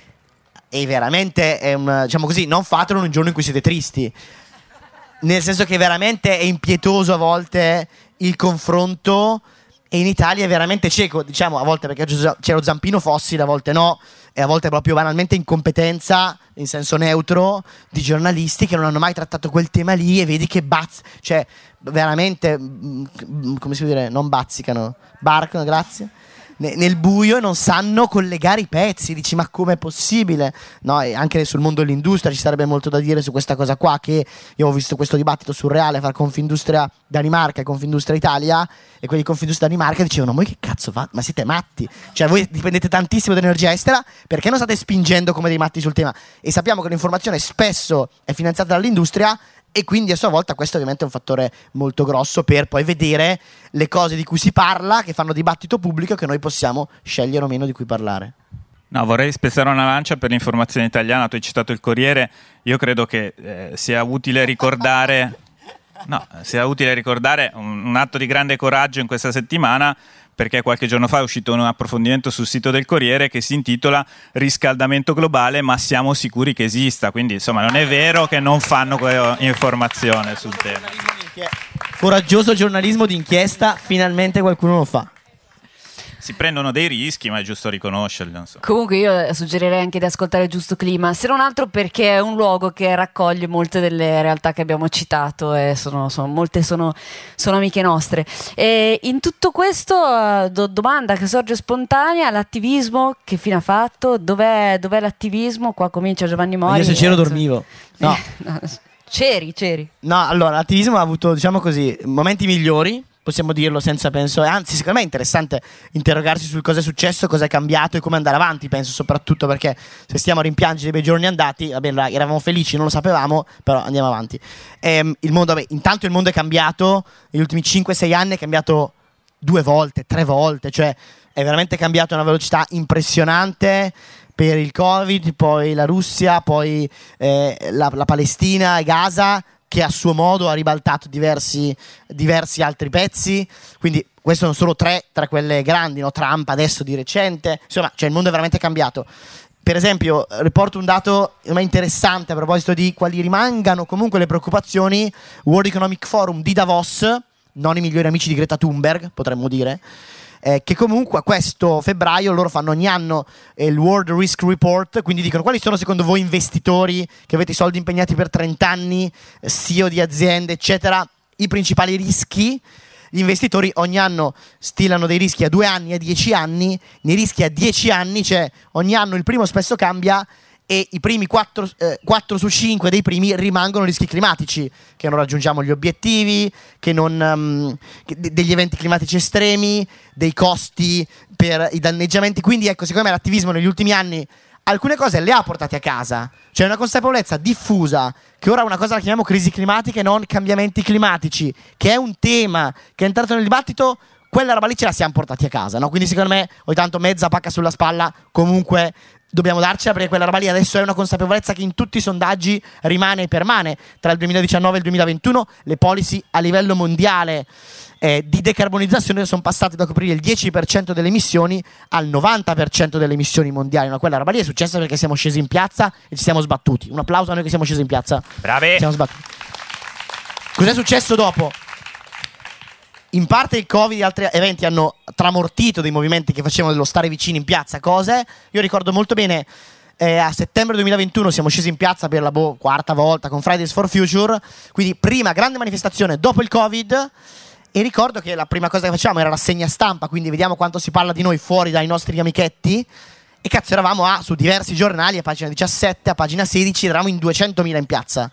e veramente è un, diciamo così, non fatelo in un giorno in cui siete tristi, nel senso che veramente è impietoso a volte il confronto, e in Italia è veramente cieco, diciamo, a volte perché c'è lo zampino fossile, a volte no, e a volte proprio banalmente incompetenza in senso neutro di giornalisti che non hanno mai trattato quel tema lì, e vedi che bazz, cioè veramente, come si può dire, non bazzicano, barcano, grazie, nel buio, e non sanno collegare i pezzi. Dici, ma com'è possibile? No, e anche sul mondo dell'industria ci sarebbe molto da dire su questa cosa qua, che io ho visto questo dibattito surreale fra Confindustria Danimarca e Confindustria Italia, e quelli di Confindustria Danimarca dicevano, ma voi che cazzo fate? Ma siete matti? Cioè voi dipendete tantissimo dall'energia estera, perché non state spingendo come dei matti sul tema? E sappiamo che l'informazione spesso è finanziata dall'industria, e quindi a sua volta questo ovviamente è un fattore molto grosso per poi vedere le cose di cui si parla, che fanno dibattito pubblico, che noi possiamo scegliere o meno di cui parlare. No, vorrei spezzare una lancia per l'informazione italiana. Tu hai citato il Corriere, io credo che eh, sia utile ricordare No, sia utile ricordare un, un atto di grande coraggio in questa settimana, perché qualche giorno fa è uscito un approfondimento sul sito del Corriere che si intitola Riscaldamento globale, ma siamo sicuri che esista. Quindi insomma non è vero che non fanno informazione sul tema. Coraggioso giornalismo d'inchiesta, finalmente qualcuno lo fa. Si prendono dei rischi, ma è giusto riconoscerli. Non so. Comunque io suggerirei anche di ascoltare Giusto Clima, se non altro perché è un luogo che raccoglie molte delle realtà che abbiamo citato e sono, sono, molte sono, sono amiche nostre. E in tutto questo, do, domanda che sorge spontanea, l'attivismo che fine ha fatto? Dov'è, dov'è l'attivismo? Qua comincia Giovanni Mori. Io se c'ero dormivo. No. no. C'eri, c'eri. No, allora l'attivismo ha avuto, diciamo così, momenti migliori, possiamo dirlo senza penso, e anzi secondo me è interessante interrogarsi sul cosa è successo, cosa è cambiato e come andare avanti, penso soprattutto perché se stiamo a rimpiangere dei bei giorni andati, va bene, eravamo felici, non lo sapevamo, però andiamo avanti. E, il mondo, vabbè, intanto il mondo è cambiato, negli ultimi cinque sei anni è cambiato due volte, tre volte, cioè è veramente cambiato a una velocità impressionante. Per il Covid, poi la Russia, poi eh, la, la Palestina e Gaza, che a suo modo ha ribaltato diversi, diversi altri pezzi. Quindi queste sono solo tre tra quelle grandi, no? Trump adesso di recente, insomma, cioè il mondo è veramente cambiato. Per esempio, riporto un dato interessante a proposito di quali rimangano comunque le preoccupazioni. World Economic Forum di Davos, non i migliori amici di Greta Thunberg, potremmo dire, Eh, che comunque a questo febbraio loro fanno ogni anno eh, il World Risk Report, quindi dicono quali sono secondo voi investitori che avete i soldi impegnati per trenta anni, eh, C E O di aziende eccetera, i principali rischi. Gli investitori ogni anno stilano dei rischi a due anni, a dieci anni, nei rischi a dieci anni, cioè ogni anno il primo spesso cambia e i primi quattro su cinque dei primi rimangono rischi climatici, che non raggiungiamo gli obiettivi, che non um, che de- degli eventi climatici estremi, dei costi per i danneggiamenti. Quindi ecco, secondo me l'attivismo negli ultimi anni alcune cose le ha portate a casa, cioè una consapevolezza diffusa che ora una cosa la chiamiamo crisi climatica e non cambiamenti climatici, che è un tema che è entrato nel dibattito. Quella roba lì ce la siamo portati a casa, no? Quindi secondo me ogni tanto mezza pacca sulla spalla comunque dobbiamo darcela, perché quella roba lì adesso è una consapevolezza che in tutti i sondaggi rimane e permane. Tra il duemiladiciannove e il duemilaventuno le policy a livello mondiale eh, di decarbonizzazione sono passate da coprire il dieci per cento delle emissioni al novanta per cento delle emissioni mondiali. No, quella roba lì è successa perché siamo scesi in piazza e ci siamo sbattuti. Un applauso a noi che siamo scesi in piazza. Bravi! Ci siamo sbattuti. Cos'è successo dopo? In parte il Covid e altri eventi hanno tramortito dei movimenti che facevano dello stare vicini in piazza, cose. Io ricordo molto bene, eh, a settembre duemilaventuno siamo scesi in piazza per la boh, quarta volta con Fridays for Future, quindi prima grande manifestazione dopo il Covid, e ricordo che la prima cosa che facevamo era rassegna stampa, quindi vediamo quanto si parla di noi fuori dai nostri amichetti, e cazzo eravamo a, su diversi giornali, a pagina diciassette, a pagina sedici, eravamo in duecentomila in piazza,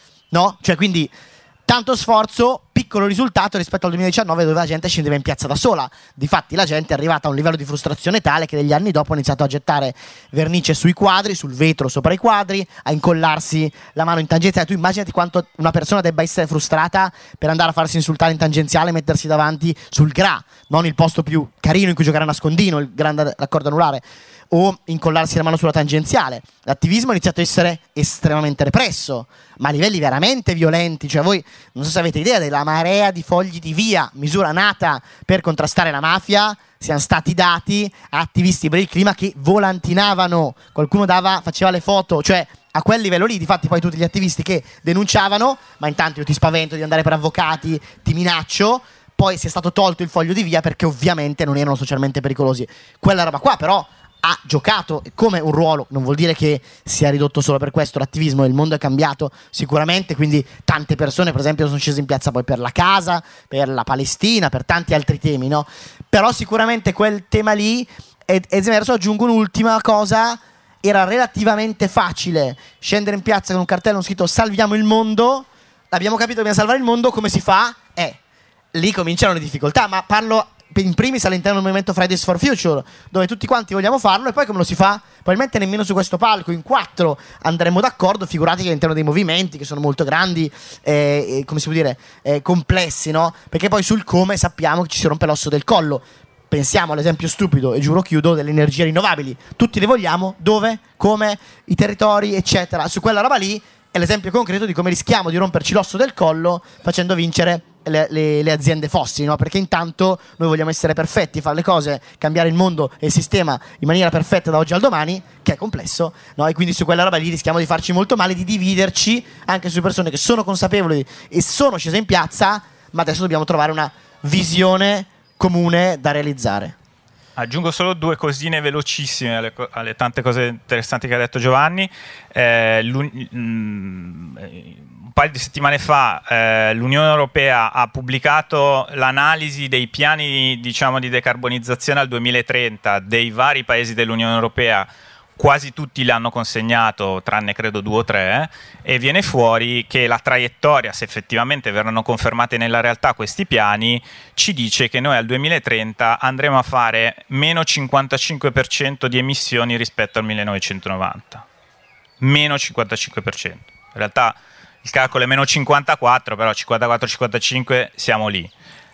no? Cioè quindi tanto sforzo, piccolo risultato rispetto al duemiladiciannove dove la gente scendeva in piazza da sola. Difatti la gente è arrivata a un livello di frustrazione tale che negli anni dopo ha iniziato a gettare vernice sui quadri, sul vetro sopra i quadri, a incollarsi la mano in tangenziale. Tu immaginati quanto una persona debba essere frustrata per andare a farsi insultare in tangenziale e mettersi davanti sul gra, non il posto più carino in cui giocare a nascondino, il grande raccordo anulare, o incollarsi la mano sulla tangenziale. L'attivismo ha iniziato a essere estremamente represso, ma a livelli veramente violenti. Cioè voi non so se avete idea della marea di fogli di via, misura nata per contrastare la mafia, siano stati dati a attivisti per il clima che volantinavano, qualcuno dava, faceva le foto, cioè a quel livello lì. Difatti poi tutti gli attivisti che denunciavano, ma intanto io ti spavento di andare per avvocati, ti minaccio, poi si è stato tolto il foglio di via perché ovviamente non erano socialmente pericolosi. Quella roba qua però ha giocato come un ruolo, non vuol dire che sia ridotto solo per questo l'attivismo. Il mondo è cambiato sicuramente, quindi tante persone per esempio sono scese in piazza poi per la casa, per la Palestina, per tanti altri temi, no? Però sicuramente quel tema lì è, è emerso. Aggiungo un'ultima cosa: era relativamente facile scendere in piazza con un cartello scritto salviamo il mondo, l'abbiamo capito, dobbiamo salvare il mondo, come si fa? Eh, lì cominciano le difficoltà, ma parlo in primis all'interno del movimento Fridays for Future, dove tutti quanti vogliamo farlo, e poi come lo si fa? Probabilmente nemmeno su questo palco in quattro andremo d'accordo, figurati che all'interno dei movimenti che sono molto grandi eh, e come si può dire eh, complessi, no? Perché poi sul come sappiamo che ci si rompe l'osso del collo. Pensiamo all'esempio stupido, e giuro chiudo, delle energie rinnovabili. Tutti le vogliamo, dove, come, i territori eccetera. Su quella roba lì è l'esempio concreto di come rischiamo di romperci l'osso del collo facendo vincere le, le, le aziende fossili, no? Perché intanto noi vogliamo essere perfetti, fare le cose, cambiare il mondo e il sistema in maniera perfetta da oggi al domani, che è complesso, no? E quindi su quella roba lì rischiamo di farci molto male, di dividerci anche su persone che sono consapevoli e sono scese in piazza, ma adesso dobbiamo trovare una visione comune da realizzare. Aggiungo solo due cosine velocissime alle, alle tante cose interessanti che ha detto Giovanni. Eh, un paio di settimane fa eh, l'Unione Europea ha pubblicato l'analisi dei piani, diciamo, di decarbonizzazione al duemilatrenta dei vari paesi dell'Unione Europea. Quasi tutti l'hanno consegnato, tranne credo due o tre, eh, e viene fuori che la traiettoria, se effettivamente verranno confermate nella realtà questi piani, ci dice che noi al duemilatrenta andremo a fare meno cinquantacinque per cento di emissioni rispetto al millenovecentonovanta. Meno cinquantacinque per cento. In realtà il calcolo è meno cinquantaquattro, però cinquantaquattro cinquantacinque siamo lì.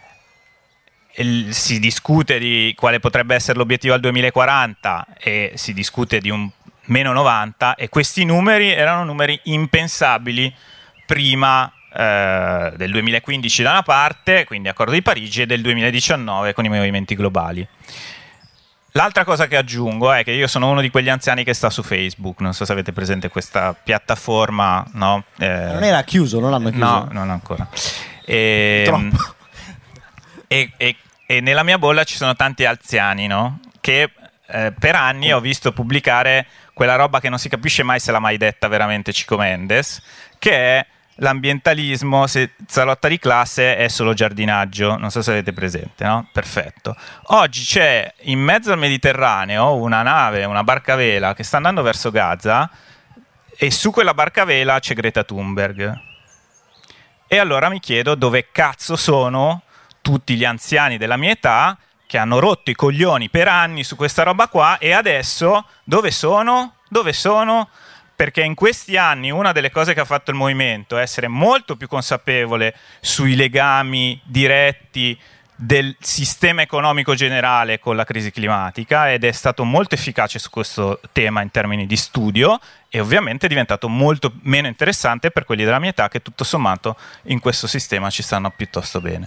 Si discute di quale potrebbe essere l'obiettivo al duemilaquaranta e si discute di un meno novanta, e questi numeri erano numeri impensabili prima eh, del duemilaquindici da una parte, quindi accordo di Parigi, e del duemiladiciannove con i movimenti globali. L'altra cosa che aggiungo è che io sono uno di quegli anziani che sta su Facebook, non so se avete presente questa piattaforma, no? Eh, non era chiuso, non l'hanno chiuso? No, non ancora. E, Troppo. E, e, e nella mia bolla ci sono tanti anziani, no? Che eh, per anni ho visto pubblicare quella roba che non si capisce mai se l'ha mai detta veramente Chico Mendes, che è l'ambientalismo senza lotta di classe è solo giardinaggio. Non so se avete presente, no? Perfetto. Oggi c'è in mezzo al Mediterraneo una nave, una barcavela che sta andando verso Gaza, e su quella barcavela c'è Greta Thunberg. E allora mi chiedo dove cazzo sono tutti gli anziani della mia età che hanno rotto i coglioni per anni su questa roba qua, e adesso dove sono? Dove sono? Perché in questi anni una delle cose che ha fatto il movimento è essere molto più consapevole sui legami diretti del sistema economico generale con la crisi climatica, ed è stato molto efficace su questo tema in termini di studio, e ovviamente è diventato molto meno interessante per quelli della mia età che tutto sommato in questo sistema ci stanno piuttosto bene.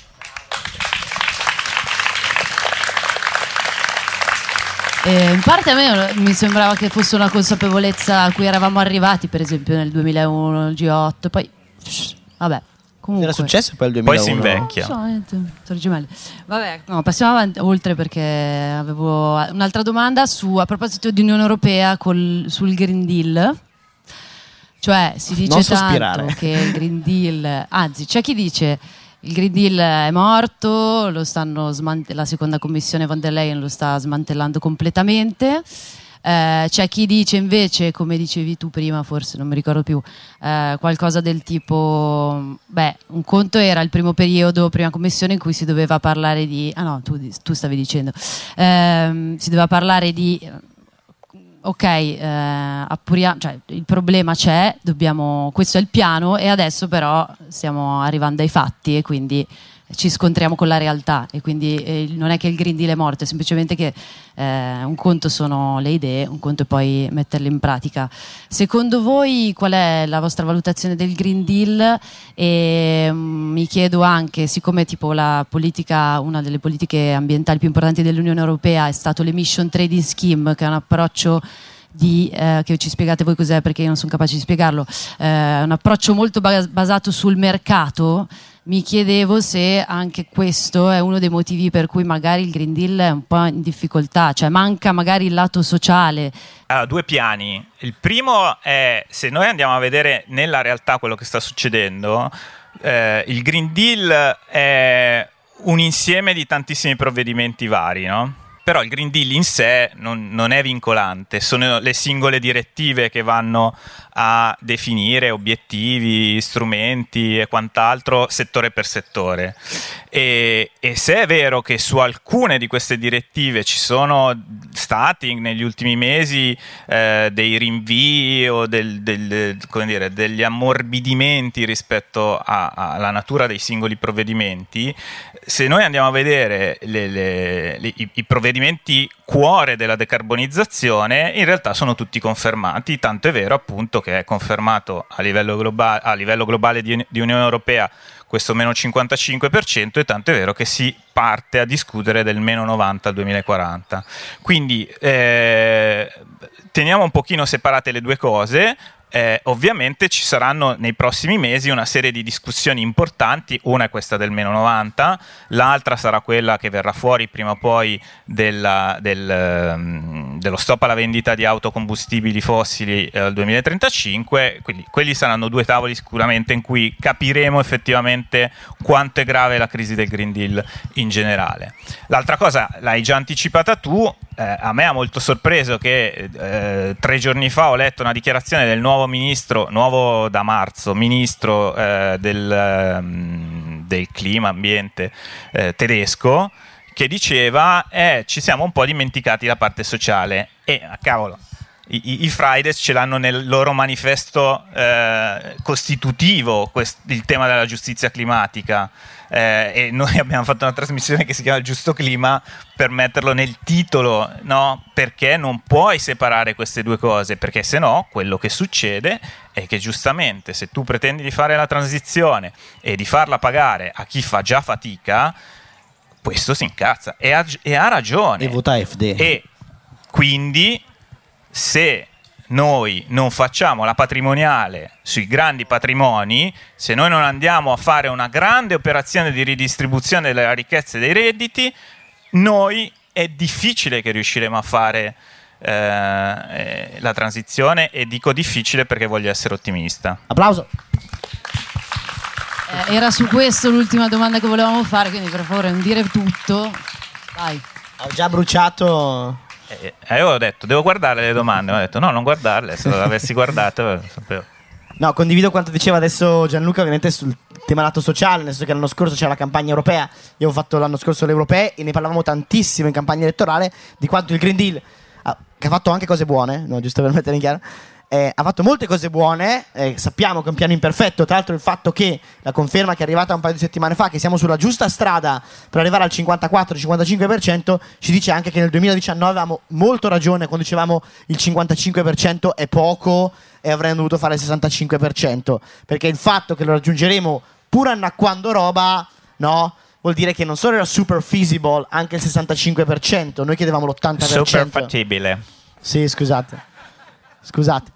Eh, in parte a me mi sembrava che fosse una consapevolezza a cui eravamo arrivati, per esempio nel duemilauno, il G otto, poi vabbè. Comunque. Era successo poi il duemilauno? Poi si invecchia. Non so, sono gemelli. Vabbè, no, passiamo avanti, oltre, perché avevo un'altra domanda su, a proposito di Unione Europea col, sul Green Deal. Cioè si dice non tanto sospirare. che il Green Deal, anzi c'è chi dice il Green Deal è morto, lo stanno smant- la seconda commissione von der Leyen lo sta smantellando completamente. Eh, c'è chi dice invece, come dicevi tu prima, forse non mi ricordo più, eh, qualcosa del tipo, beh, un conto era il primo periodo, prima commissione, in cui si doveva parlare di, ah no, tu, tu stavi dicendo, eh, si doveva parlare di, ok, eh, appuriamo, cioè il problema c'è, dobbiamo, questo è il piano, e adesso però stiamo arrivando ai fatti e quindi ci scontriamo con la realtà, e quindi eh, non è che il Green Deal è morto, è semplicemente che eh, un conto sono le idee, un conto è poi metterle in pratica. Secondo voi qual è la vostra valutazione del Green Deal? E um, mi chiedo anche, siccome tipo la politica, una delle politiche ambientali più importanti dell'Unione Europea è stato l'Emission Trading Scheme, che è un approccio di, eh, che ci spiegate voi cos'è, perché io non sono capace di spiegarlo, eh, un approccio molto bas- basato sul mercato. Mi chiedevo se anche questo è uno dei motivi per cui magari il Green Deal è un po' in difficoltà, cioè manca magari il lato sociale. Allora, due piani. Il primo è, se noi andiamo a vedere nella realtà quello che sta succedendo, eh, il Green Deal è un insieme di tantissimi provvedimenti vari, no? Però il Green Deal in sé non, non è vincolante, sono le singole direttive che vanno a definire obiettivi, strumenti e quant'altro settore per settore. E, e se è vero che su alcune di queste direttive ci sono stati negli ultimi mesi eh, dei rinvii o del, del, come dire, degli ammorbidimenti rispetto a, alla natura dei singoli provvedimenti, se noi andiamo a vedere le, le, le, i, i provvedimenti cuore della decarbonizzazione, in realtà sono tutti confermati, tanto è vero appunto che è confermato a livello, globa- a livello globale di, di Unione Europea questo meno cinquantacinque per cento, e tanto è vero che si parte a discutere del meno novanta al duemilaquaranta. Quindi eh, teniamo un pochino separate le due cose. Eh, ovviamente ci saranno nei prossimi mesi una serie di discussioni importanti. Una è questa del meno novanta, l'altra sarà quella che verrà fuori prima o poi della, del, um, dello stop alla vendita di auto combustibili fossili eh, al duemilatrentacinque. Quindi quelli saranno due tavoli sicuramente in cui capiremo effettivamente quanto è grave la crisi del Green Deal in generale. L'altra cosa l'hai già anticipata tu. Eh, a me ha molto sorpreso che eh, tre giorni fa ho letto una dichiarazione del nuovo ministro, nuovo da marzo, ministro eh, del, um, del clima, ambiente eh, tedesco, che diceva eh, ci siamo un po' dimenticati la parte sociale. E ah, cavolo, i, i, i Fridays ce l'hanno nel loro manifesto eh, costitutivo, quest- il tema della giustizia climatica. Eh, e noi abbiamo fatto una trasmissione che si chiama Giusto Clima per metterlo nel titolo, no? Perché non puoi separare queste due cose, perché se no quello che succede è che giustamente se tu pretendi di fare la transizione e di farla pagare a chi fa già fatica, questo si incazza e ha, e ha ragione, e vota F D. E quindi se noi non facciamo la patrimoniale sui grandi patrimoni, se noi non andiamo a fare una grande operazione di ridistribuzione delle ricchezze e dei redditi, noi è difficile che riusciremo a fare eh, eh, la transizione, e dico difficile perché voglio essere ottimista. Applauso. Eh, era su questo l'ultima domanda che volevamo fare, quindi per favore non dire tutto. Vai. Ho già bruciato... Eh, eh, ho detto, devo guardare le domande, ho detto no, non guardarle, se le avessi guardate lo sapevo. No, condivido quanto diceva adesso Gianluca, ovviamente sul tema lato sociale, nel senso che l'anno scorso c'era la campagna europea, io avevo fatto l'anno scorso le europee e ne parlavamo tantissimo in campagna elettorale di quanto il Green Deal, ah, che ha fatto anche cose buone, no, giusto per mettere in chiaro, eh, ha fatto molte cose buone, eh, sappiamo che è un piano imperfetto, tra l'altro il fatto che la conferma che è arrivata un paio di settimane fa, che siamo sulla giusta strada per arrivare al cinquantaquattro cinquantacinque per cento, ci dice anche che nel duemiladiciannove avevamo molto ragione quando dicevamo il cinquantacinque per cento è poco e avremmo dovuto fare il sessantacinque per cento, perché il fatto che lo raggiungeremo pur annacquando roba, no, vuol dire che non solo era super feasible anche il sessantacinque per cento, noi chiedevamo l'ottanta per cento. Super fattibile. Sì, scusate. Scusate.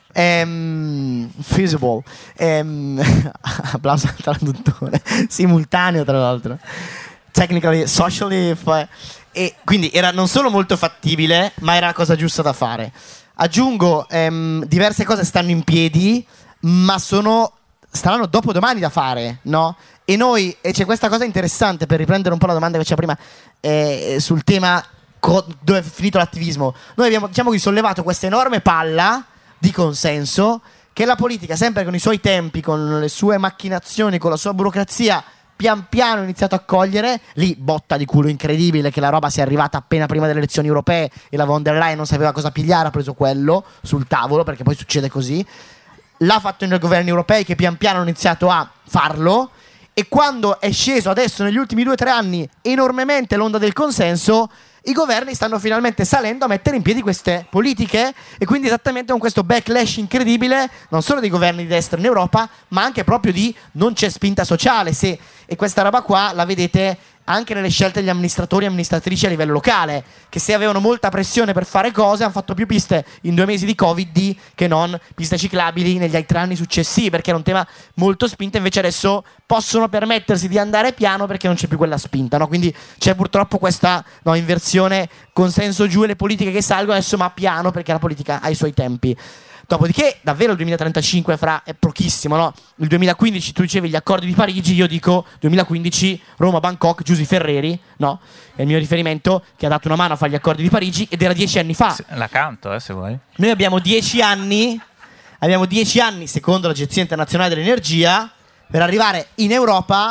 Ehm, feasible. Ehm, applauso al traduttore. Simultaneo, tra l'altro. Technically, socially. Fa- e quindi era non solo molto fattibile, ma era la cosa giusta da fare. Aggiungo, ehm, diverse cose stanno in piedi, ma sono staranno dopodomani da fare, no? E noi, e c'è questa cosa interessante per riprendere un po' la domanda che c'era prima eh, sul tema co- dove è finito l'attivismo. Noi abbiamo, diciamo, sollevato questa enorme palla di consenso che la politica, sempre con i suoi tempi, con le sue macchinazioni, con la sua burocrazia, pian piano ha iniziato a cogliere. Lì botta di culo incredibile che la roba sia arrivata appena prima delle elezioni europee e la von der Leyen non sapeva cosa pigliare, ha preso quello sul tavolo, perché poi succede così. L'ha fatto nei governi europei che pian piano hanno iniziato a farlo, e quando è sceso adesso negli ultimi due o tre anni enormemente l'onda del consenso, i governi stanno finalmente salendo a mettere in piedi queste politiche, e quindi esattamente con questo backlash incredibile non solo dei governi di destra in Europa, ma anche proprio di non c'è spinta sociale. Se, e questa roba qua la vedete anche nelle scelte degli amministratori e amministratrici a livello locale, che se avevano molta pressione per fare cose hanno fatto più piste in due mesi di Covid che non piste ciclabili negli altri anni successivi, perché era un tema molto spinto. Invece adesso possono permettersi di andare piano perché non c'è più quella spinta, no? Quindi c'è purtroppo questa, no, inversione, consenso giù e le politiche che salgono adesso, ma piano, perché la politica ha i suoi tempi. Dopodiché davvero il duemilatrentacinque fra è pochissimo, no? Il duemilaquindici tu dicevi gli accordi di Parigi, io dico duemilaquindici Roma-Bangkok, Giusy Ferreri, no? È il mio riferimento, che ha dato una mano a fare gli accordi di Parigi, ed era dieci anni fa. La canto, eh, se vuoi. Noi abbiamo dieci anni, abbiamo dieci anni, secondo l'Agenzia Internazionale dell'Energia, per arrivare in Europa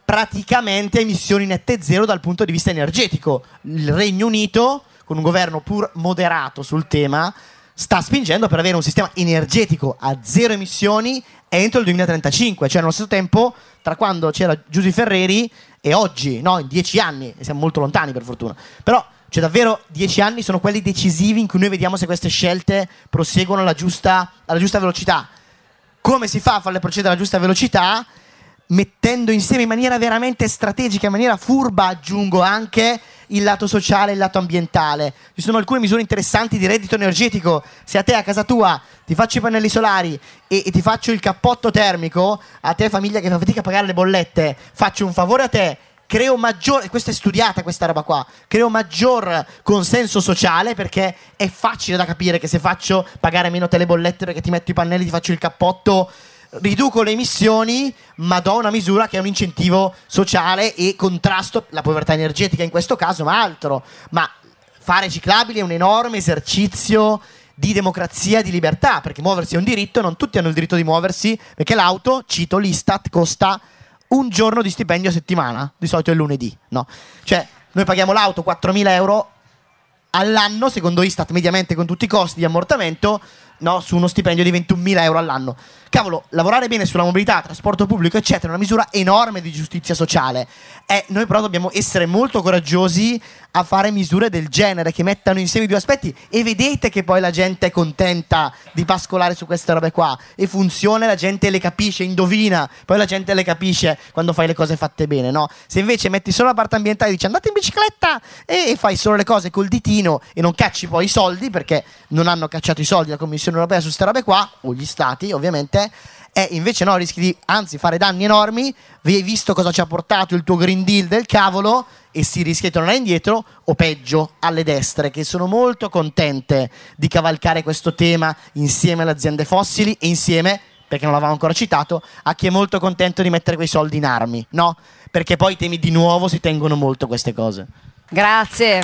praticamente emissioni nette zero dal punto di vista energetico. Il Regno Unito, con un governo pur moderato sul tema, sta spingendo per avere un sistema energetico a zero emissioni entro il duemilatrentacinque, cioè nello stesso tempo tra quando c'era Giusy Ferreri e oggi, no, in dieci anni, e siamo molto lontani per fortuna, però cioè davvero dieci anni sono quelli decisivi in cui noi vediamo se queste scelte proseguono alla giusta, alla giusta velocità. Come si fa a farle procedere alla giusta velocità? Mettendo insieme in maniera veramente strategica, in maniera furba, aggiungo anche il lato sociale e il lato ambientale. Ci sono alcune misure interessanti di reddito energetico. Se a te a casa tua ti faccio i pannelli solari e, e ti faccio il cappotto termico, a te famiglia che fa fatica a pagare le bollette, faccio un favore a te, creo maggiore, questa è studiata questa roba qua, creo maggior consenso sociale, perché è facile da capire che se faccio pagare meno te le bollette perché ti metto i pannelli, ti faccio il cappotto, riduco le emissioni, ma do una misura che è un incentivo sociale e contrasto la povertà energetica in questo caso, ma altro. Ma fare ciclabili è un enorme esercizio di democrazia e di libertà, perché muoversi è un diritto, non tutti hanno il diritto di muoversi, perché l'auto, cito l'Istat, costa un giorno di stipendio a settimana, di solito è il lunedì, no? Cioè, noi paghiamo l'auto quattromila euro all'anno, secondo Istat, mediamente con tutti i costi di ammortamento, no, su uno stipendio di ventunomila euro all'anno. Cavolo, lavorare bene sulla mobilità, trasporto pubblico, eccetera, è una misura enorme di giustizia sociale. E noi però dobbiamo essere molto coraggiosi a fare misure del genere che mettano insieme i due aspetti, e vedete che poi la gente è contenta di pascolare su queste robe qua e funziona, la gente le capisce, indovina, poi la gente le capisce quando fai le cose fatte bene, no? Se invece metti solo la parte ambientale e dici andate in bicicletta e fai solo le cose col ditino e non cacci poi i soldi, perché non hanno cacciato i soldi la Commissione Europea su queste robe qua, o gli stati ovviamente, e invece no, rischi di anzi fare danni enormi. Vi hai visto cosa ci ha portato il tuo Green Deal del cavolo, e si rischia di tornare indietro, o peggio alle destre, che sono molto contente di cavalcare questo tema insieme alle aziende fossili e insieme, perché non l'avevamo ancora citato, a chi è molto contento di mettere quei soldi in armi, no? Perché poi i temi di nuovo si tengono molto queste cose. Grazie.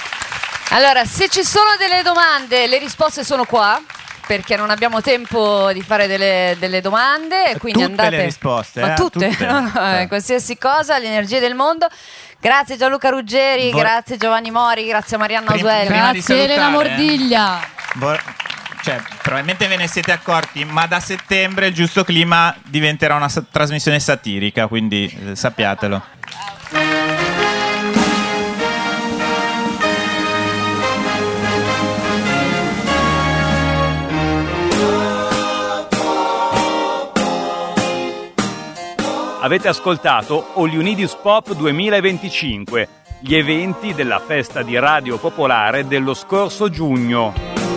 Allora, se ci sono delle domande, le risposte sono qua, perché non abbiamo tempo di fare delle, delle domande, quindi tutte andate, le risposte, ma eh? tutte, tutte. no, no, eh, qualsiasi cosa, le energie del mondo. Grazie Gianluca Ruggeri, Vor- grazie Giovanni Mori, grazie Marianna Prim- Osuelli. prima di Grazie Elena salutare, Mordiglia. Vor- cioè, probabilmente ve ne siete accorti, ma da settembre il Giusto Clima diventerà una sa- trasmissione satirica, quindi eh, sappiatelo. Avete ascoltato All You Need Is Pop duemilaventicinque, gli eventi della festa di Radio Popolare dello scorso giugno.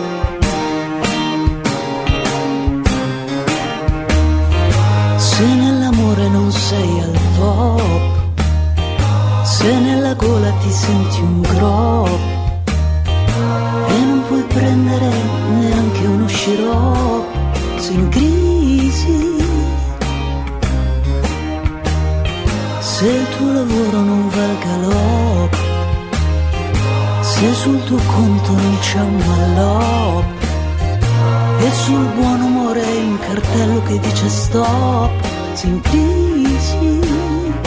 Se nell'amore non sei al top, se nella gola ti senti un grop e non puoi prendere neanche uno sciroppo, sei in crisi. Se il tuo lavoro non va al galop, se sul tuo conto non c'è un mallop e sul buon umore un cartello che dice stop, sei in crisi.